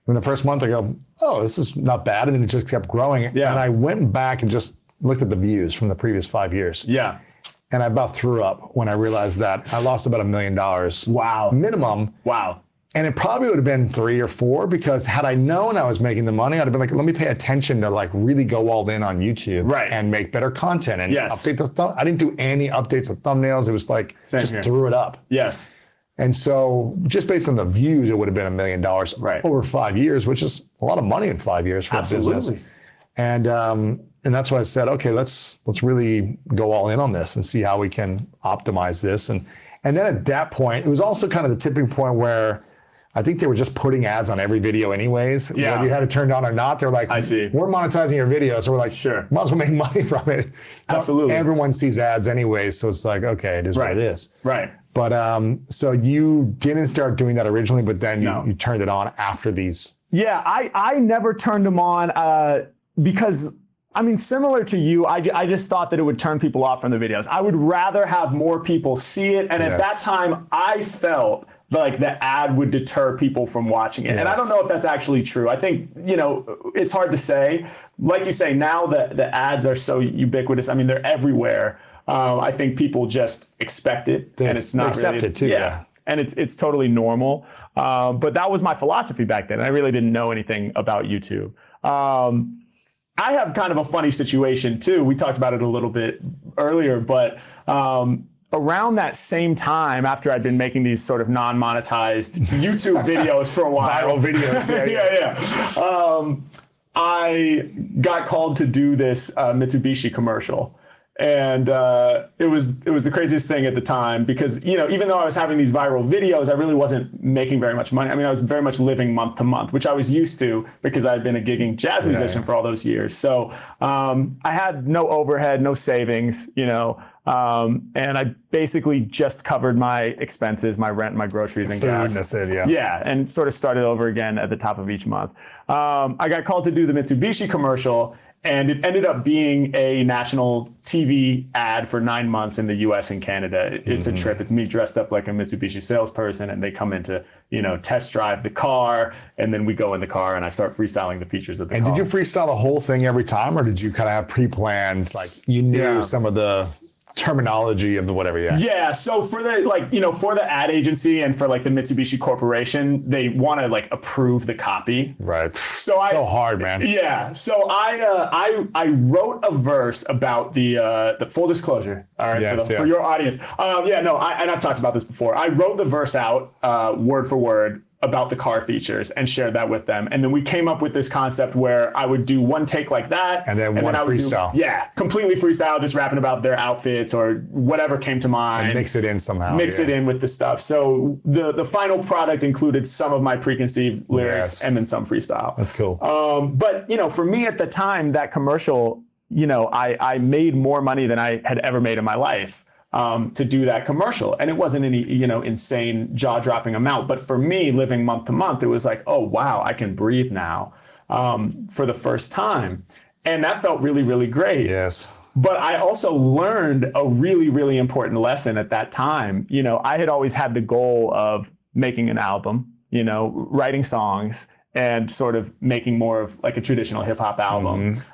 In the first month, I go, oh, this is not bad. And then it just kept growing. Yeah. And I went back and just looked at the views from the previous 5 years. Yeah. And I about threw up when I realized that I lost about $1 million. Wow. Minimum. Wow. And it probably would have been 3 or 4, because had I known I was making the money, I'd have been like, let me pay attention to like really go all in on YouTube, right, and make better content and yes, update the I didn't do any updates of thumbnails. It was like, same just here, threw it up. Yes. And so just based on the views, it would have been $1 million right, over 5 years, which is a lot of money in 5 years for absolutely, a business. And that's why I said, okay, let's really go all in on this and see how we can optimize this. And then at that point, it was also kind of the tipping point where I think they were just putting ads on every video anyways. Yeah. Whether you had it turned on or not, they're like, I see, we're monetizing your video. So we're like, sure, might as well make money from it. Absolutely. Everyone sees ads anyways. So it's like, okay, it is right, what it is. Right. But so you didn't start doing that originally, but then you turned it on after these. Yeah, I never turned them on because, I mean, similar to you, I just thought that it would turn people off from the videos. I would rather have more people see it. And at that time, I felt like the ad would deter people from watching it. Yes. And I don't know if that's actually true. I think, it's hard to say. Like you say, now the ads are so ubiquitous. I mean, they're everywhere. I think people just expect it, and it's not accept really, it too. Yeah. And it's totally normal. But that was my philosophy back then. I really didn't know anything about YouTube. I have kind of a funny situation too. We talked about it a little bit earlier, but around that same time, after I'd been making these sort of non-monetized YouTube videos for a while, viral videos, I got called to do this Mitsubishi commercial. And it was the craziest thing at the time, because, even though I was having these viral videos, I really wasn't making very much money. I mean, I was very much living month to month, which I was used to because I'd been a gigging jazz musician for all those years. So I had no overhead, no savings, and I basically just covered my expenses, my rent, my groceries, and gas. That's it, Yeah, and sort of started over again at the top of each month. I got called to do the Mitsubishi commercial, and it ended up being a national TV ad for 9 months in the US and Canada. It's a trip. It's me dressed up like a Mitsubishi salesperson, and they come in to, test drive the car, and then we go in the car and I start freestyling the features of the car. And did you freestyle the whole thing every time, or did you kind of have pre-planned, like you knew some of the terminology of the whatever? Yeah. So for the for the ad agency and for like the Mitsubishi Corporation, they want to like approve the copy. Right. So hard, man. Yeah. So I wrote a verse about the full disclosure. All right. For your audience. And I've talked about this before. I wrote the verse out word for word about the car features and shared that with them. And then we came up with this concept where I would do one take like that. And then I would freestyle. Completely freestyle, just rapping about their outfits or whatever came to mind. And mix it in somehow. Mix it in with the stuff. So the final product included some of my preconceived lyrics and then some freestyle. That's cool. But, for me at the time, that commercial, I made more money than I had ever made in my life. To do that commercial. And it wasn't any, insane jaw-dropping amount. But for me, living month to month, it was like, oh, wow, I can breathe now for the first time. And that felt really, really great. Yes. But I also learned a really, really important lesson at that time. I had always had the goal of making an album, writing songs and sort of making more of like a traditional hip hop album.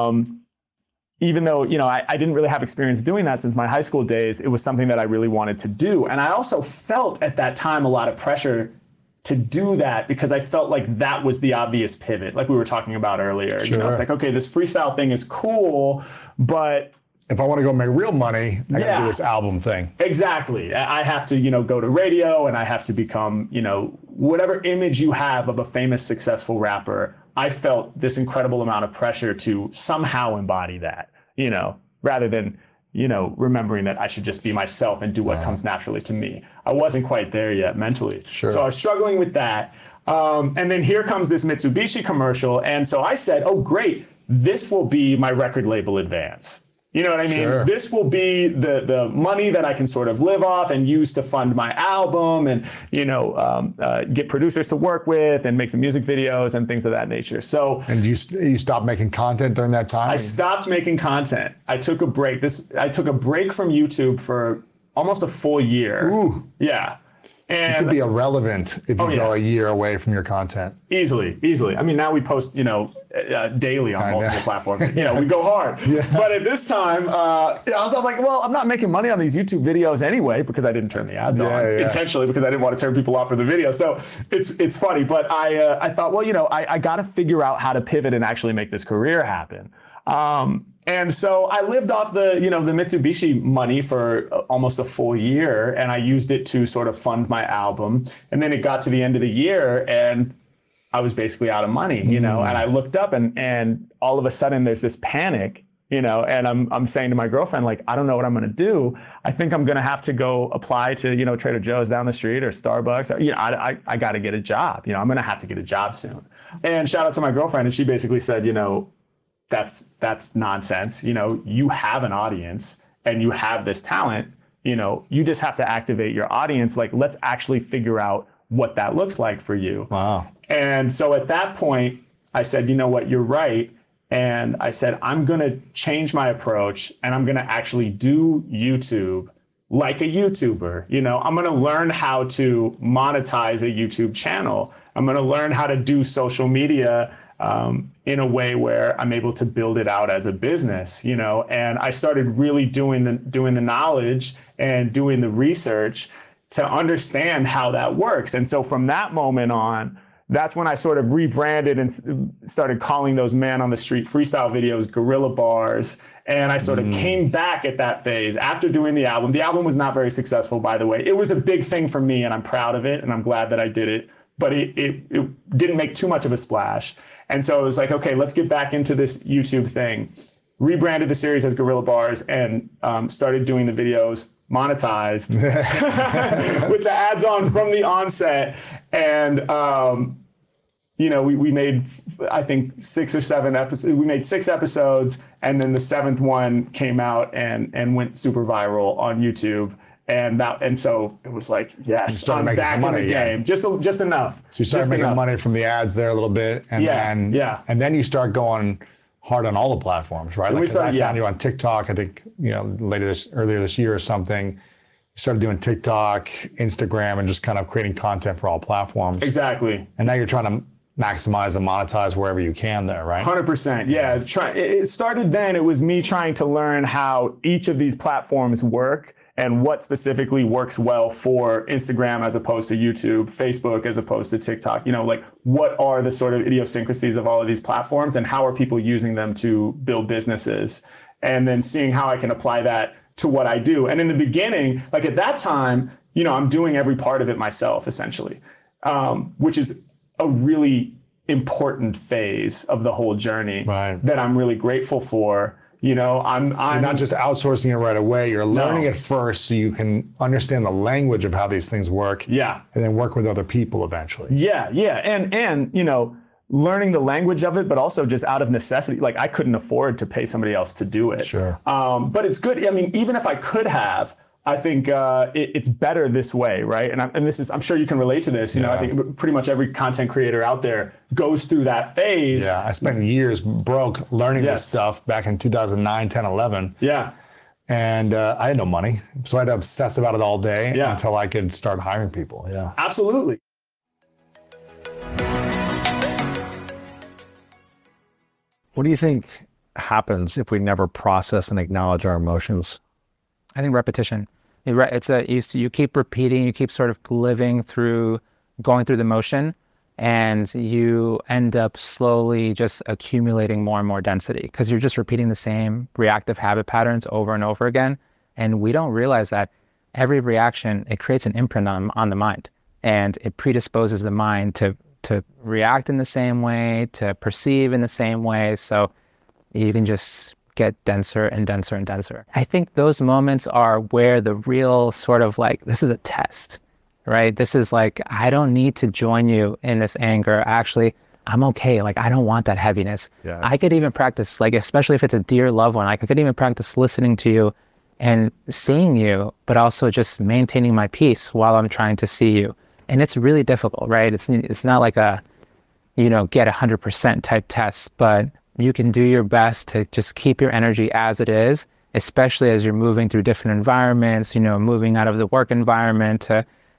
Even though, I didn't really have experience doing that since my high school days, it was something that I really wanted to do. And I also felt at that time a lot of pressure to do that because I felt like that was the obvious pivot, like we were talking about earlier. Sure. It's like, okay, this freestyle thing is cool, but if I want to go make real money, I got to do this album thing. Exactly. I have to, go to radio, and I have to become, whatever image you have of a famous, successful rapper. I felt this incredible amount of pressure to somehow embody that, rather than, remembering that I should just be myself and do what comes naturally to me. I wasn't quite there yet mentally. Sure. So I was struggling with that. And then here comes this Mitsubishi commercial. And so I said, oh, great, this will be my record label advance. You know what I mean? Sure. This will be the money that I can sort of live off and use to fund my album and, get producers to work with and make some music videos and things of that nature. So, and you stopped making content during that time? I stopped making content. I took a break. I took a break from YouTube for almost a full year. Ooh. Yeah. And You could be irrelevant if you Oh, go yeah. a year away from your content. Easily. I mean, now we post, daily on multiple platforms. We go hard. But at this time, I was like, well, I'm not making money on these YouTube videos anyway because I didn't turn the ads on intentionally because I didn't want to turn people off for the video. So it's funny. But I thought, well, I got to figure out how to pivot and actually make this career happen. And so I lived off the Mitsubishi money for almost a full year, and I used it to sort of fund my album. And then it got to the end of the year, and I was basically out of money, and I looked up, and all of a sudden there's this panic, and I'm saying to my girlfriend, like, I don't know what I'm going to do. I think I'm going to have to go apply to, Trader Joe's down the street or Starbucks. I got to get a job. I'm going to have to get a job soon. And shout out to my girlfriend, and she basically said, that's nonsense. You have an audience and you have this talent, you just have to activate your audience. Like, let's actually figure out what that looks like for you. Wow. And so at that point, I said, you know what, you're right. And I said, I'm going to change my approach and I'm going to actually do YouTube like a YouTuber. I'm going to learn how to monetize a YouTube channel. I'm going to learn how to do social media in a way where I'm able to build it out as a business, and I started really doing the knowledge and doing the research to understand how that works. And so from that moment on, that's when I sort of rebranded and started calling those man on the street freestyle videos Guerrilla Bars. And I sort of came back at that phase after doing the album. The album was not very successful, by the way. It was a big thing for me and I'm proud of it and I'm glad that I did it, but it didn't make too much of a splash. And so it was like, okay, let's get back into this YouTube thing. Rebranded the series as Guerrilla Bars and started doing the videos monetized with the ads on from the onset. And, we made, I think, 6 or 7 episodes. We made 6 episodes and then the 7th one came out and went super viral on YouTube. And so it was like, yes, I'm back in the game. Just enough. So you start making money from the ads there a little bit, and then you start going hard on all the platforms, right? Like, I found you on TikTok. I think earlier this year or something. You started doing TikTok, Instagram, and just kind of creating content for all platforms. Exactly. And now you're trying to maximize and monetize wherever you can there, right? 100%. Yeah. It started then. It was me trying to learn how each of these platforms work and what specifically works well for Instagram as opposed to YouTube, Facebook as opposed to TikTok. What are the sort of idiosyncrasies of all of these platforms and how are people using them to build businesses? And then seeing how I can apply that to what I do. And in the beginning, like at that time, I'm doing every part of it myself, essentially, which is a really important phase of the whole journey that I'm really grateful for. I'm You're not just outsourcing it right away. You're learning it first so you can understand the language of how these things work. Yeah. And then work with other people eventually. Yeah. And learning the language of it, but also just out of necessity. Like, I couldn't afford to pay somebody else to do it. Sure. But it's good. I mean, even if I could have, I think it's better this way, right? And this is, I'm sure you can relate to this. I think pretty much every content creator out there goes through that phase. Yeah, I spent years broke learning this stuff back in 2009, 10, 11. Yeah. And I had no money, so I had to obsess about it all day until I could start hiring people. Yeah, absolutely. What do you think happens if we never process and acknowledge our emotions? I think repetition. You keep repeating, you keep sort of going through the motion, and you end up slowly just accumulating more and more density because you're just repeating the same reactive habit patterns over and over again. And we don't realize that every reaction, it creates an imprint on the mind, and it predisposes the mind to react in the same way, to perceive in the same way. So you can just get denser and denser and denser. I think those moments are where the real sort of like, this is a test, right? This is like, I don't need to join you in this anger. Actually, I'm okay. Like, I don't want that heaviness. Yes. I could even practice, like, especially if it's a dear loved one, I could even practice listening to you and seeing you, but also just maintaining my peace while I'm trying to see you. And it's really difficult, right? It's not like a, get 100% type test, but you can do your best to just keep your energy as it is, especially as you're moving through different environments, moving out of the work environment to,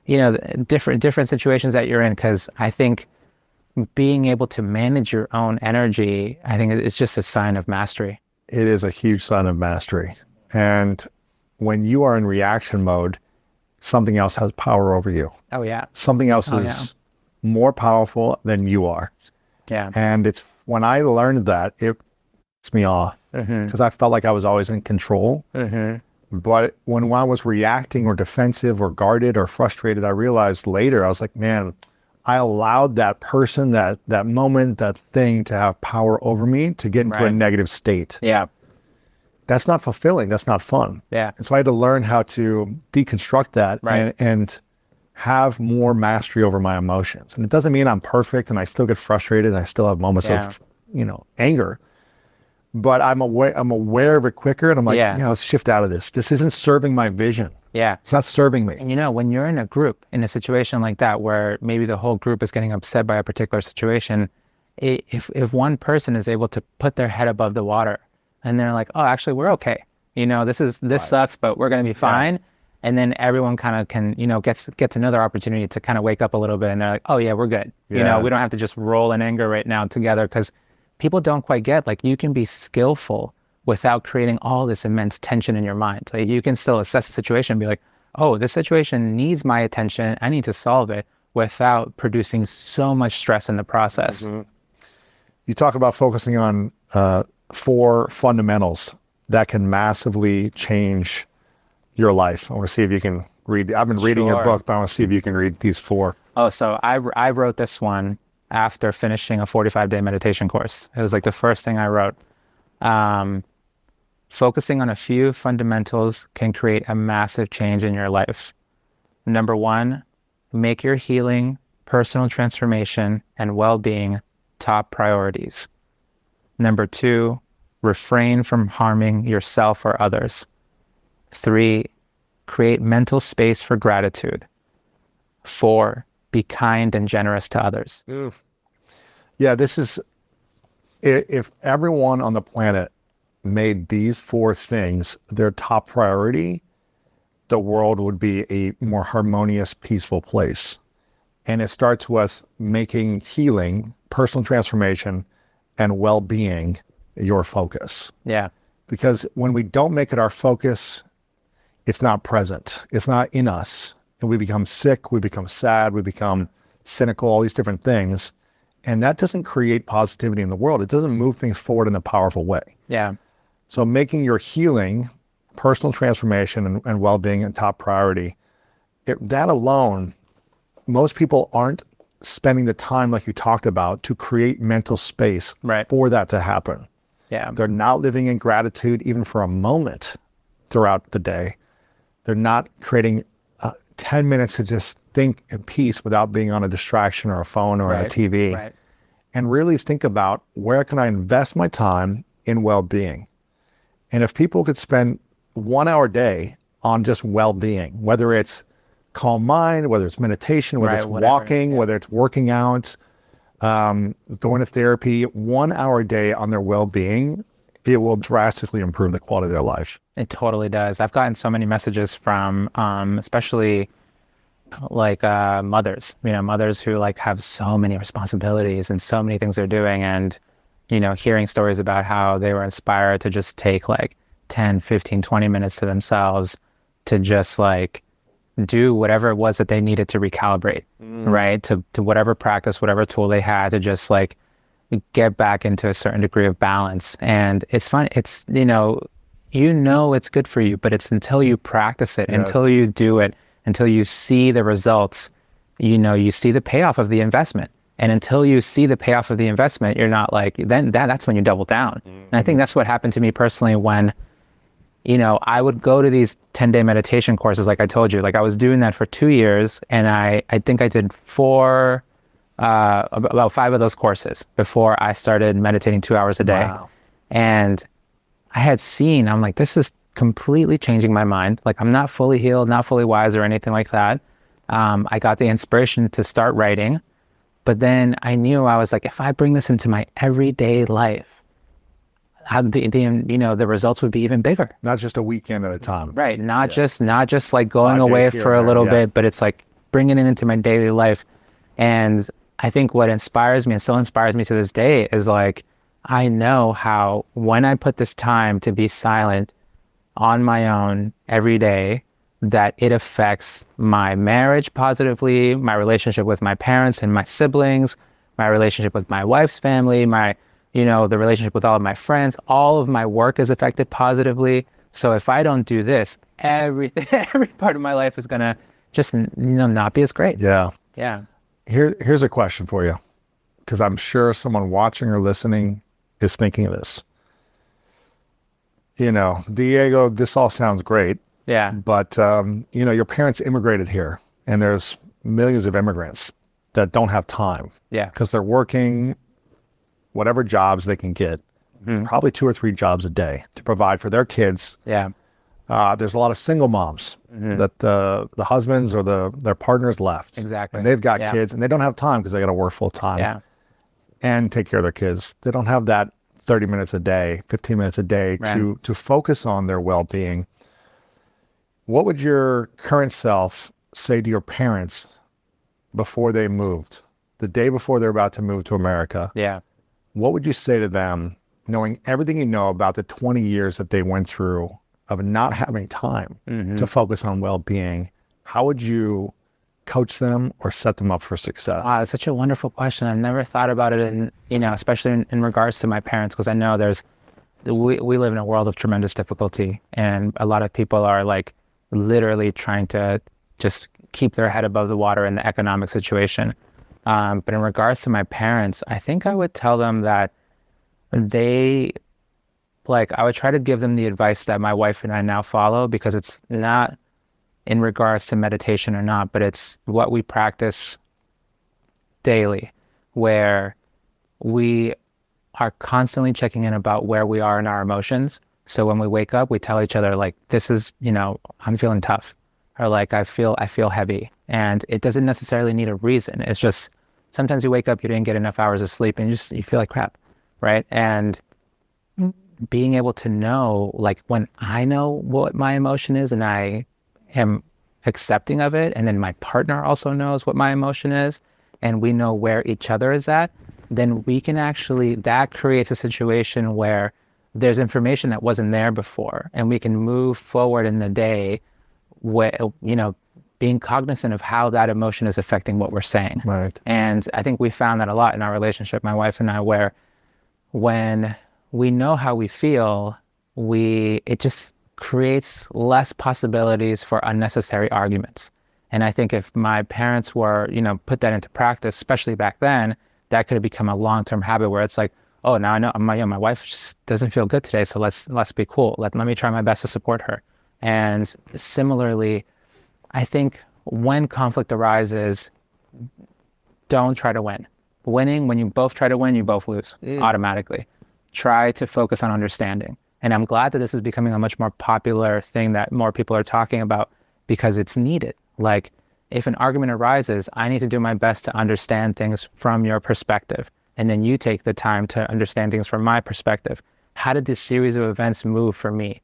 different situations that you're in. Because I think being able to manage your own energy, I think it's just a sign of mastery. It is a huge sign of mastery. And when you are in reaction mode, something else has power over you. Oh yeah. Something else Oh, is more powerful than you are. Yeah. And it's when I learned that, it pissed me off because I felt like I was always in control. But when I was reacting or defensive or guarded or frustrated, I realized later, I was like, man, I allowed that person, that moment, that thing to have power over me to get into a Right. negative state. Yeah. That's not fulfilling. That's not fun. Yeah. And so I had to learn how to deconstruct that Right. and have more mastery over my emotions. And it doesn't mean I'm perfect and I still get frustrated and I still have moments Yeah. of, anger. But I'm aware of it quicker, and I'm like, Yeah. let's shift out of this. This isn't serving my vision. Yeah. It's not serving me. And when you're in a group, in a situation like that, where maybe the whole group is getting upset by a particular situation, if one person is able to put their head above the water and they're like, oh, actually, we're okay. This sucks, but we're going to be fine. And then everyone kind of can, gets another opportunity to kind of wake up a little bit, and they're like, oh yeah, we're good. Yeah. We don't have to just roll in anger right now together, because people don't quite get, like, you can be skillful without creating all this immense tension in your mind. So you can still assess the situation and be like, oh, this situation needs my attention. I need to solve it, without producing so much stress in the process. You talk about focusing on 4 fundamentals that can massively change your life. I want to see if you can read. I've been reading your Sure. book, but I want to see if you can read these 4. Oh, so I wrote this one after finishing a 45-day meditation course. It was like the first thing I wrote. Focusing on a few fundamentals can create a massive change in your life. Number 1, make your healing, personal transformation, and well-being top priorities. Number 2, refrain from harming yourself or others. 3, create mental space for gratitude. 4, be kind and generous to others. Yeah, this is, if everyone on the planet made these 4 things their top priority, the world would be a more harmonious, peaceful place. And it starts with making healing, personal transformation, and well-being your focus. Yeah. Because when we don't make it our focus, it's not present. It's not in us. And we become sick, we become sad, we become cynical, all these different things. And that doesn't create positivity in the world. It doesn't move things forward in a powerful way. Yeah. So making your healing, personal transformation, and well-being a top priority, that alone, most people aren't spending the time, like you talked about, to create mental space Right. for that to happen. Yeah. They're not living in gratitude even for a moment throughout the day. They're not creating 10 minutes to just think in peace without being on a distraction or a phone or a Right. TV. Right. And really think about, where can I invest my time in well-being? And if people could spend 1 hour a day on just well-being, whether it's calm mind, whether it's meditation, whether Right, it's whatever, walking, yeah. whether it's working out, going to therapy, 1 hour a day on their well-being, it will drastically improve the quality of their life. It totally does. I've gotten so many messages from, especially like mothers, mothers who like have so many responsibilities and so many things they're doing, and, hearing stories about how they were inspired to just take like 10, 15, 20 minutes to themselves to just like do whatever it was that they needed to recalibrate, right? To whatever practice, whatever tool they had to just like get back into a certain degree of balance. And it's fun. It's, it's good for you, but it's until you practice it, Yes. until you do it, until you see the results, you see the payoff of the investment. And until you see the payoff of the investment, you're not like, then that's when you double down. And I think that's what happened to me personally when, I would go to these 10-day meditation courses, like I told you. Like I was doing that for 2 years, and I think I did about 5 of those courses before I started meditating 2 hours a day. Wow. And I had seen, I'm like, this is completely changing my mind. Like I'm not fully healed, not fully wise or anything like that. I got the inspiration to start writing, but then I knew, I was like, if I bring this into my everyday life, the results would be even bigger. Not just a weekend at a time. Right. Not just like going 5 days away here for and a there, little yeah. bit, but it's like bringing it into my daily life. And I think what inspires me and still inspires me to this day is like, I know how when I put this time to be silent on my own every day, that it affects my marriage positively, my relationship with my parents and my siblings, my relationship with my wife's family, the relationship with all of my friends. All of my work is affected positively. So if I don't do this, every part of my life is gonna just not be as great. Yeah. Yeah. Here's a question for you, because I'm sure someone watching or listening is thinking of this. Diego, this all sounds great, Yeah. but your parents immigrated here, and there's millions of immigrants that don't have time Yeah. because they're working whatever jobs they can get, probably 2 or 3 jobs a day to provide for their kids. Yeah. There's a lot of single moms that the husbands or their partners left. Exactly. And they've got Yeah. kids, and they don't have time because they got to work full time Yeah. and take care of their kids. They don't have that 30 minutes a day, 15 minutes a day Right. to focus on their well-being. What would your current self say to your parents before they moved, the day before they're about to move to America? Yeah. What would you say to them, knowing everything you know about the 20 years that they went through of not having time to focus on well-being? How would you coach them or set them up for success? It's such a wonderful question. I've never thought about it especially in regards to my parents, because I know we live in a world of tremendous difficulty, and a lot of people are like literally trying to just keep their head above the water in the economic situation. But in regards to my parents, I think I would tell them that I would try to give them the advice that my wife and I now follow, because it's not in regards to meditation or not, but it's what we practice daily, where we are constantly checking in about where we are in our emotions. So when we wake up, we tell each other like, this is, I'm feeling tough, or like, I feel heavy. And it doesn't necessarily need a reason. It's just, sometimes you wake up, you didn't get enough hours of sleep, and you feel like crap, right? And being able to know, like, when I know what my emotion is and I am accepting of it, and then my partner also knows what my emotion is, and we know where each other is at, then we can that creates a situation where there's information that wasn't there before, and we can move forward in the day where, being cognizant of how that emotion is affecting what we're saying. Right. And I think we found that a lot in our relationship, my wife and I, where when we know how we feel, it just creates less possibilities for unnecessary arguments. And I think if my parents were, put that into practice, especially back then, that could have become a long-term habit where it's like, oh, now I know my wife just doesn't feel good today, so let's be cool. Let me try my best to support her. And similarly, I think when conflict arises, don't try to win. When you both try to win, you both lose automatically. Try to focus on understanding. And I'm glad that this is becoming a much more popular thing that more people are talking about, because it's needed. Like, if an argument arises, I need to do my best to understand things from your perspective. And then you take the time to understand things from my perspective. How did this series of events move for me?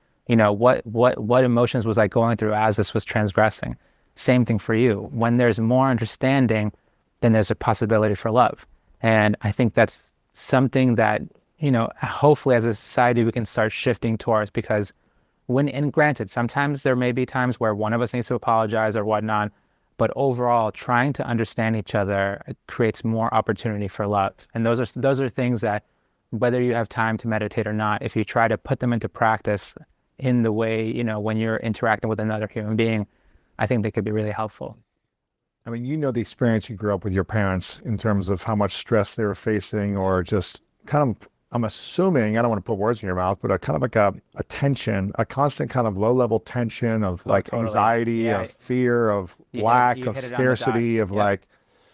What emotions was I going through as this was transgressing? Same thing for you. When there's more understanding, then there's a possibility for love. And I think that's something that, hopefully as a society we can start shifting towards, because and granted, sometimes there may be times where one of us needs to apologize or whatnot, but overall, trying to understand each other creates more opportunity for love. And those are things that, whether you have time to meditate or not, if you try to put them into practice in the way, when you're interacting with another human being, I think they could be really helpful. I mean, the experience you grew up with your parents in terms of how much stress they were facing, or just kind of, I'm assuming, I don't want to put words in your mouth, but a kind of like a tension, a constant kind of low-level tension of like totally. anxiety, of fear, of lack, you of hit it on the dot. scarcity, of like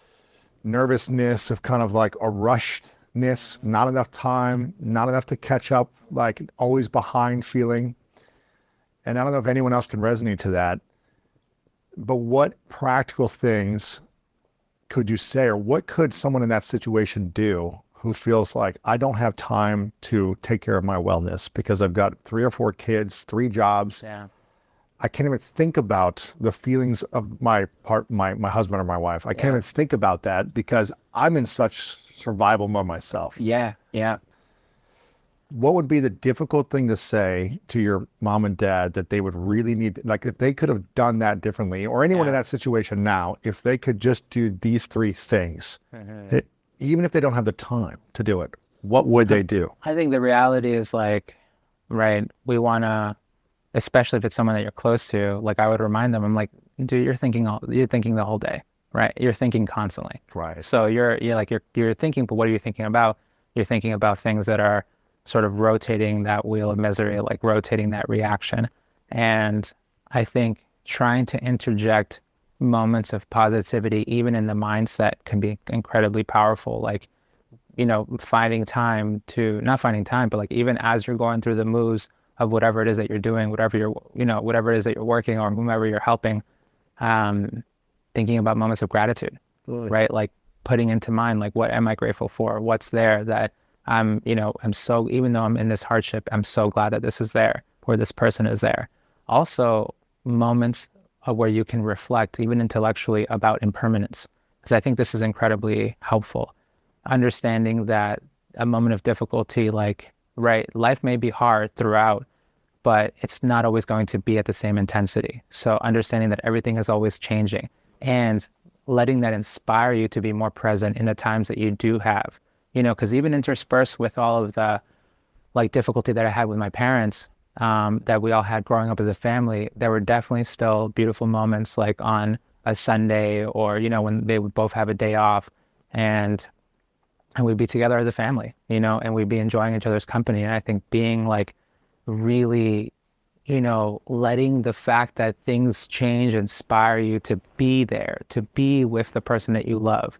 nervousness, of kind of like a rushedness, not enough time, not enough to catch up, like always behind feeling. And I don't know if anyone else can resonate to that, but what practical things could you say, or what could someone in that situation do who feels like, I don't have time to take care of my wellness because I've got 3 or 4 kids, 3 jobs. Yeah. I can't even think about the feelings of my husband or my wife. I can't even think about that because I'm in such survival mode myself. Yeah. What would be the difficult thing to say to your mom and dad that they would really need, like if they could have done that differently, or anyone in that situation now, if they could just do these three things, even if they don't have the time to do it, what would they do? I think the reality is like, right, we want to, especially if it's someone that you're close to, like I would remind them, I'm like, dude, you're thinking the whole day, right? You're thinking constantly. Right. So you're thinking, but what are you thinking about? You're thinking about things that are sort of rotating that wheel of misery, like rotating that reaction. And I think trying to interject moments of positivity, even in the mindset, can be incredibly powerful. Like, finding time to, not finding time, but like even as you're going through the moves of whatever it is that you're doing, whatever it is that you're working or whomever you're helping, thinking about moments of gratitude, right? Like putting into mind, like, what am I grateful for? What's there that I'm so, even though I'm in this hardship, I'm so glad that this is there, or this person is there. Also, moments where you can reflect, even intellectually, about impermanence, because I think this is incredibly helpful. Understanding that a moment of difficulty, like, right, life may be hard throughout, but it's not always going to be at the same intensity. So understanding that everything is always changing, and letting that inspire you to be more present in the times that you do have. Because even interspersed with all of the like difficulty that I had with my parents, that we all had growing up as a family, there were definitely still beautiful moments, like on a Sunday, or when they would both have a day off, and we'd be together as a family, and we'd be enjoying each other's company. And I think being like really, letting the fact that things change inspire you to be there, to be with the person that you love.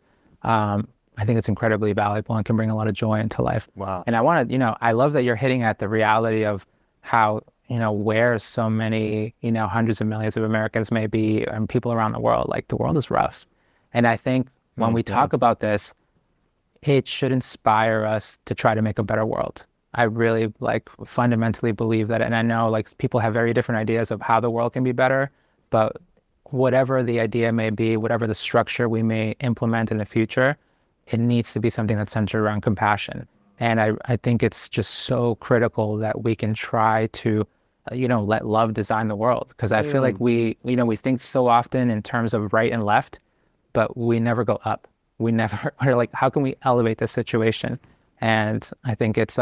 I think it's incredibly valuable and can bring a lot of joy into life. Wow. And I want to, I love that you're hitting at the reality of how, where so many, hundreds of millions of Americans may be, and people around the world, like the world is rough. And I think when we talk about this, it should inspire us to try to make a better world. I really fundamentally believe that. And I know like people have very different ideas of how the world can be better, but whatever the idea may be, whatever the structure we may implement in the future, it needs to be something that's centered around compassion. And I think it's just so critical that we can try to, let love design the world. Because I feel like we think so often in terms of right and left, but we never go up. We never are like, how can we elevate this situation? And I think it's,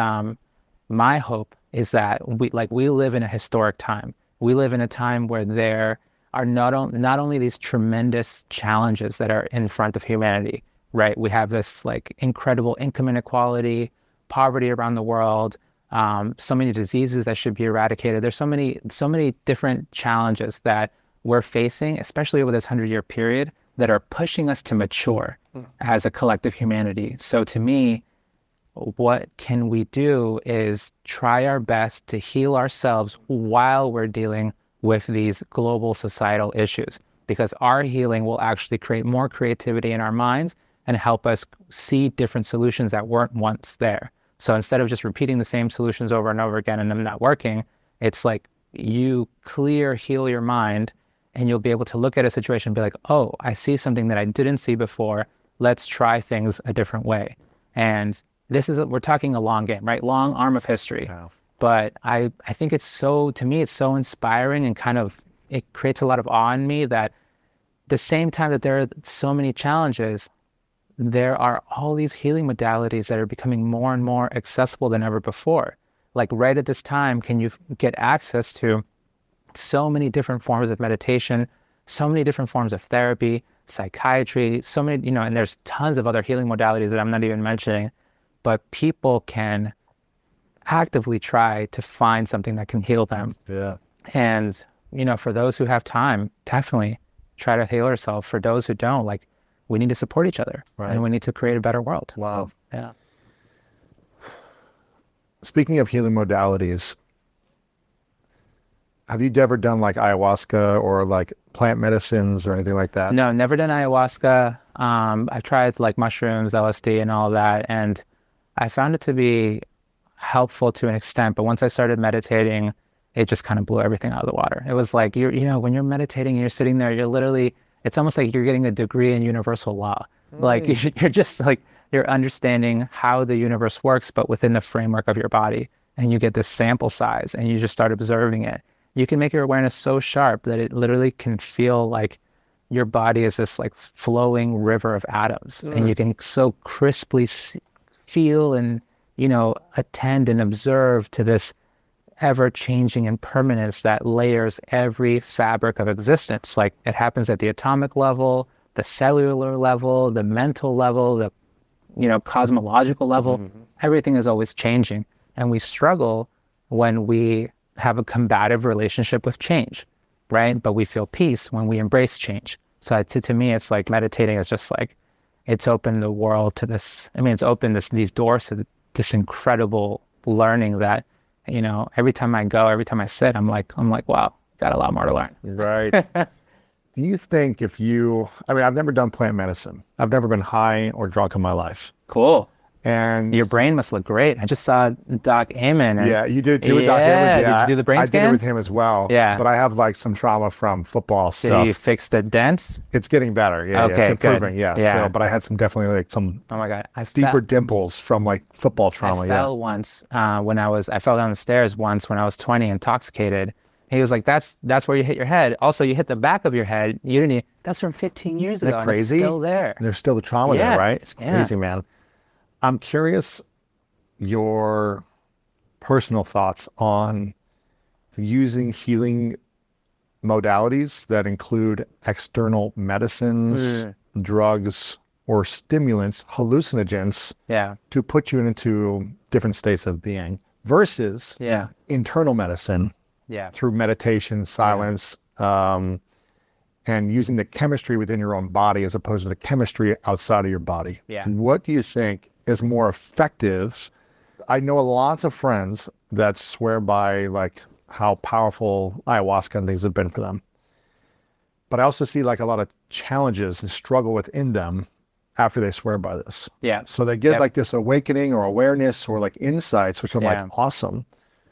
my hope is that we live in a historic time. We live in a time where there are not only these tremendous challenges that are in front of humanity, right? We have this like incredible income inequality, poverty around the world, so many diseases that should be eradicated. There's so many different challenges that we're facing, especially over this 100-year period, that are pushing us to mature as a collective humanity. So to me, what can we do is try our best to heal ourselves while we're dealing with these global societal issues, because our healing will actually create more creativity in our minds and help us see different solutions that weren't once there. So instead of just repeating the same solutions over and over again and them not working, it's like you heal your mind, and you'll be able to look at a situation and be like, oh, I see something that I didn't see before. Let's try things a different way. And we're talking a long game, right? Long arm of history. Wow. But I think to me, it's so inspiring, and it creates a lot of awe in me that the same time that there are so many challenges, there are all these healing modalities that are becoming more and more accessible than ever before. Like right at this time, can you get access to so many different forms of meditation, so many different forms of therapy, psychiatry, so many, and there's tons of other healing modalities that I'm not even mentioning, but people can actively try to find something that can heal them. Yeah. And, for those who have time, definitely try to heal yourself. For those who don't, we need to support each other, right? And we need to create a better world. Wow. Yeah. Speaking of healing modalities, have you ever done like ayahuasca or like plant medicines or anything like that? No, never done ayahuasca. I've tried like mushrooms, LSD and all that. And I found it to be helpful to an extent. But once I started meditating, it just kind of blew everything out of the water. It was like, when you're meditating and you're sitting there, you're literally, it's almost like you're getting a degree in universal law. Like you're just like, you're understanding how the universe works, but within the framework of your body. And you get this sample size and you just start observing it. You can make your awareness so sharp that it literally can feel like your body is this like flowing river of atoms. And you can so crisply feel and, attend and observe to this ever-changing impermanence that layers every fabric of existence. Like it happens at the atomic level, the cellular level, the mental level, the cosmological level. Everything is always changing, and we struggle when we have a combative relationship with change, right? But we feel peace when we embrace change. So to me, it's like meditating is just like, it's opened the world to this. I mean, it's opened these doors to this incredible learning that, every time I go, every time I sit, I'm like, wow, got a lot more to learn. Right. Do you think I've never done plant medicine. I've never been high or drunk in my life. Cool. And Your brain must look great. I just saw Doc Amen. yeah, you did it too with Doc Hammond. Yeah, Yeah, did you do the brain I scan? did it with him as well. Yeah. But I have like some trauma from football Did stuff. you fix the dents? It's getting better. Yeah, Okay, it's good. improving. Yeah. Yeah. So, but I had definitely like some Oh my God. deeper dimples from like football trauma. I Yeah. fell once I fell down the stairs once when I was 20, intoxicated. He was like, that's where you hit your head. Also, you hit the back of your head. You didn't, that's from 15 years Isn't ago. that And it's crazy? still there. There's still the trauma Yeah, there, right? It's yeah. crazy, man. I'm curious your personal thoughts on using healing modalities that include external medicines, drugs, or stimulants, hallucinogens, Yeah. to put you into different states of being versus Yeah. internal medicine Yeah. through meditation, silence, and using the chemistry within your own body as opposed to the chemistry outside of your body. Yeah. What do you think is more effective? I know lots of friends that swear by like how powerful ayahuasca and things have been for them. But I also see like a lot of challenges and struggle within them after they swear by this. Yeah. So they get Yep. like this awakening or awareness or like insights, which I'm Yeah. like, awesome.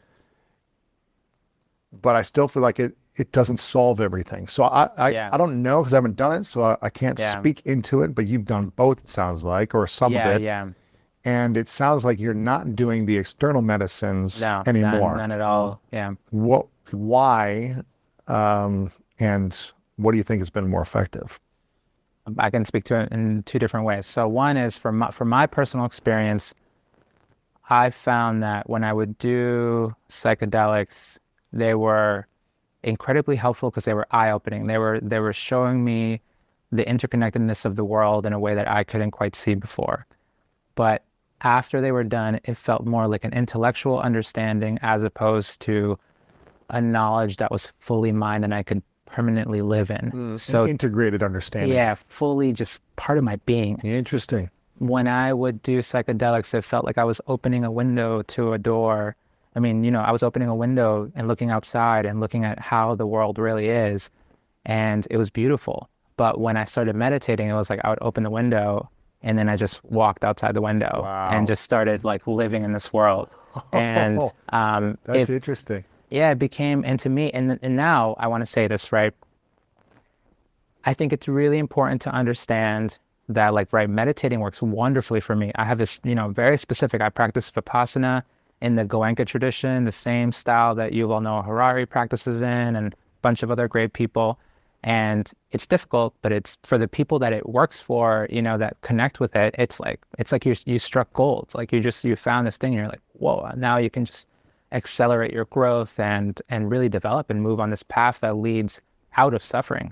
But I still feel like it doesn't solve everything. So Yeah. I don't know because I haven't done it, so I can't Yeah. speak into it. But you've done both, it sounds like, or some Yeah. of it. Yeah. And it sounds like you're not doing the external medicines No. anymore. None at all. Yeah. Why? And what do you think has been more effective? I can speak to it in two different ways. So one is from my personal experience, I found that when I would do psychedelics, they were incredibly helpful because they were eye-opening. They were showing me the interconnectedness of the world in a way that I couldn't quite see before. But after they were done, it felt more like an intellectual understanding as opposed to a knowledge that was fully mine and I could permanently live in. So An integrated understanding. yeah, fully just part of my being. Interesting. When I would do psychedelics, it felt like I was opening a window to a door. I mean, I was opening a window and looking outside and looking at how the world really is. And it was beautiful. But when I started meditating, it was like I would open the window and then I just walked outside the window Wow. and just started like living in this world. And That's interesting. yeah, it became, and to me, and now I want to say this, right? I think it's really important to understand that, like, right, meditating works wonderfully for me. I have this, very specific, I practice Vipassana in the Goenka tradition, the same style that Yuval Noah Harari practices in, and a bunch of other great people. And it's difficult, but it's for the people that it works for, that connect with it. It's like you struck gold. It's like you found this thing and you're like, whoa, now you can just accelerate your growth and really develop and move on this path that leads out of suffering.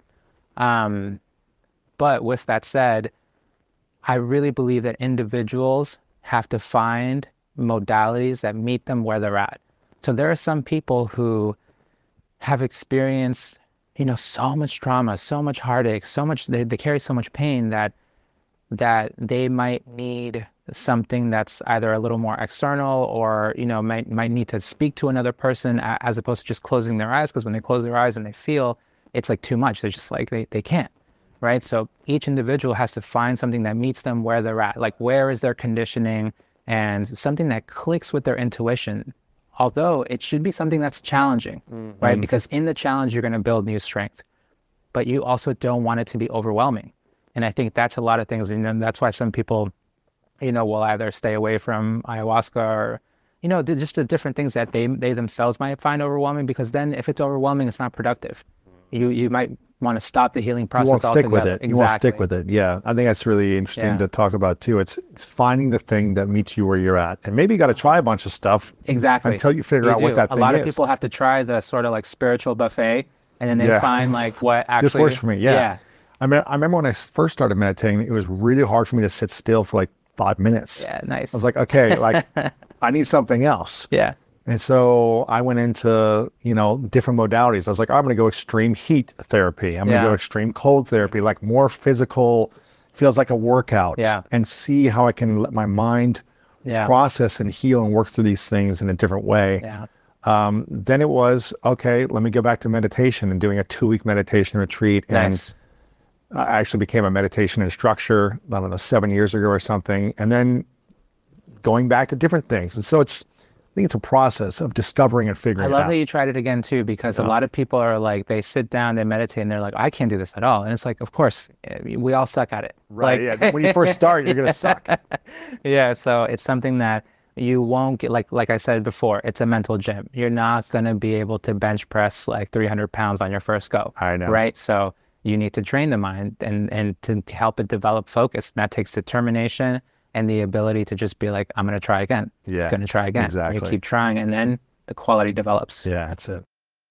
But with that said, I really believe that individuals have to find modalities that meet them where they're at. So there are some people who have experienced, so much trauma, so much heartache, so much, they carry so much pain that they might need something that's either a little more external or, might need to speak to another person as opposed to just closing their eyes. Because when they close their eyes and they feel, it's like too much. They're just like, they can't, right? So each individual has to find something that meets them where they're at. Like, where is their conditioning and something that clicks with their intuition although it should be something that's challenging, right? Because in the challenge, you're going to build new strength, but you also don't want it to be overwhelming. And I think that's a lot of things. And then that's why some people, will either stay away from ayahuasca or, just the different things that they themselves might find overwhelming, because then if it's overwhelming, it's not productive. You might want to stop the healing process You won't stick with altogether. it. You won't stick with it. Yeah. I think that's really interesting to talk about too. It's finding the thing that meets you where you're at. And maybe you got to try a bunch of stuff Exactly. until you figure out what that thing is. A lot of people have to try the sort of like spiritual buffet, and then they find like what actually this works for me. Yeah. I remember when I first started meditating, it was really hard for me to sit still for like 5 minutes. Yeah, nice. I was like, okay, like I need something else. Yeah. And so I went into, different modalities. I was like, I'm going to go extreme heat therapy. I'm going to go extreme cold therapy, like more physical, feels like a workout. Yeah. And see how I can let my mind process and heal and work through these things in a different way. Yeah. Then it was, okay, let me go back to meditation and doing a 2-week meditation retreat. Nice. And I actually became a meditation instructor, I don't know, 7 years ago or something. And then going back to different things. And so I think it's a process of discovering and figuring it out. I love that you tried it again too, because a lot of people are like, they sit down, they meditate, and they're like, I can't do this at all. And it's like, of course, we all suck at it. Right. Like, Yeah. When you first start, you're going to suck. Yeah. So it's something that you won't get, like I said before, it's a mental gym. You're not going to be able to bench press like 300 pounds on your first go. I know. Right. So you need to train the mind and to help it develop focus. And that takes determination and the ability to just be like, I'm going to try again. Yeah. Going to try again. Exactly. You keep trying, and then the quality develops. Yeah, that's it.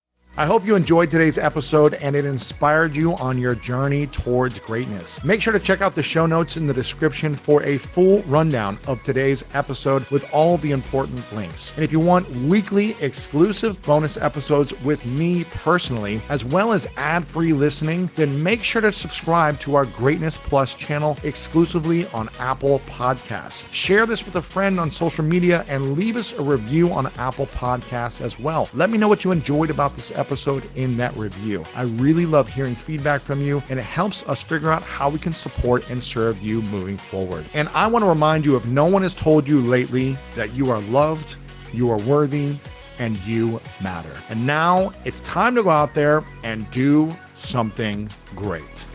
I hope you enjoyed today's episode and it inspired you on your journey towards greatness. Make sure to check out the show notes in the description for a full rundown of today's episode with all the important links. And if you want weekly exclusive bonus episodes with me personally, as well as ad-free listening, then make sure to subscribe to our Greatness Plus channel exclusively on Apple Podcasts. Share this with a friend on social media and leave us a review on Apple Podcasts as well. Let me know what you enjoyed about this episode in that review. I really love hearing feedback from you, and it helps us figure out how we can support and serve you moving forward. And I want to remind you, if no one has told you lately, that you are loved, you are worthy, and you matter. And now it's time to go out there and do something great.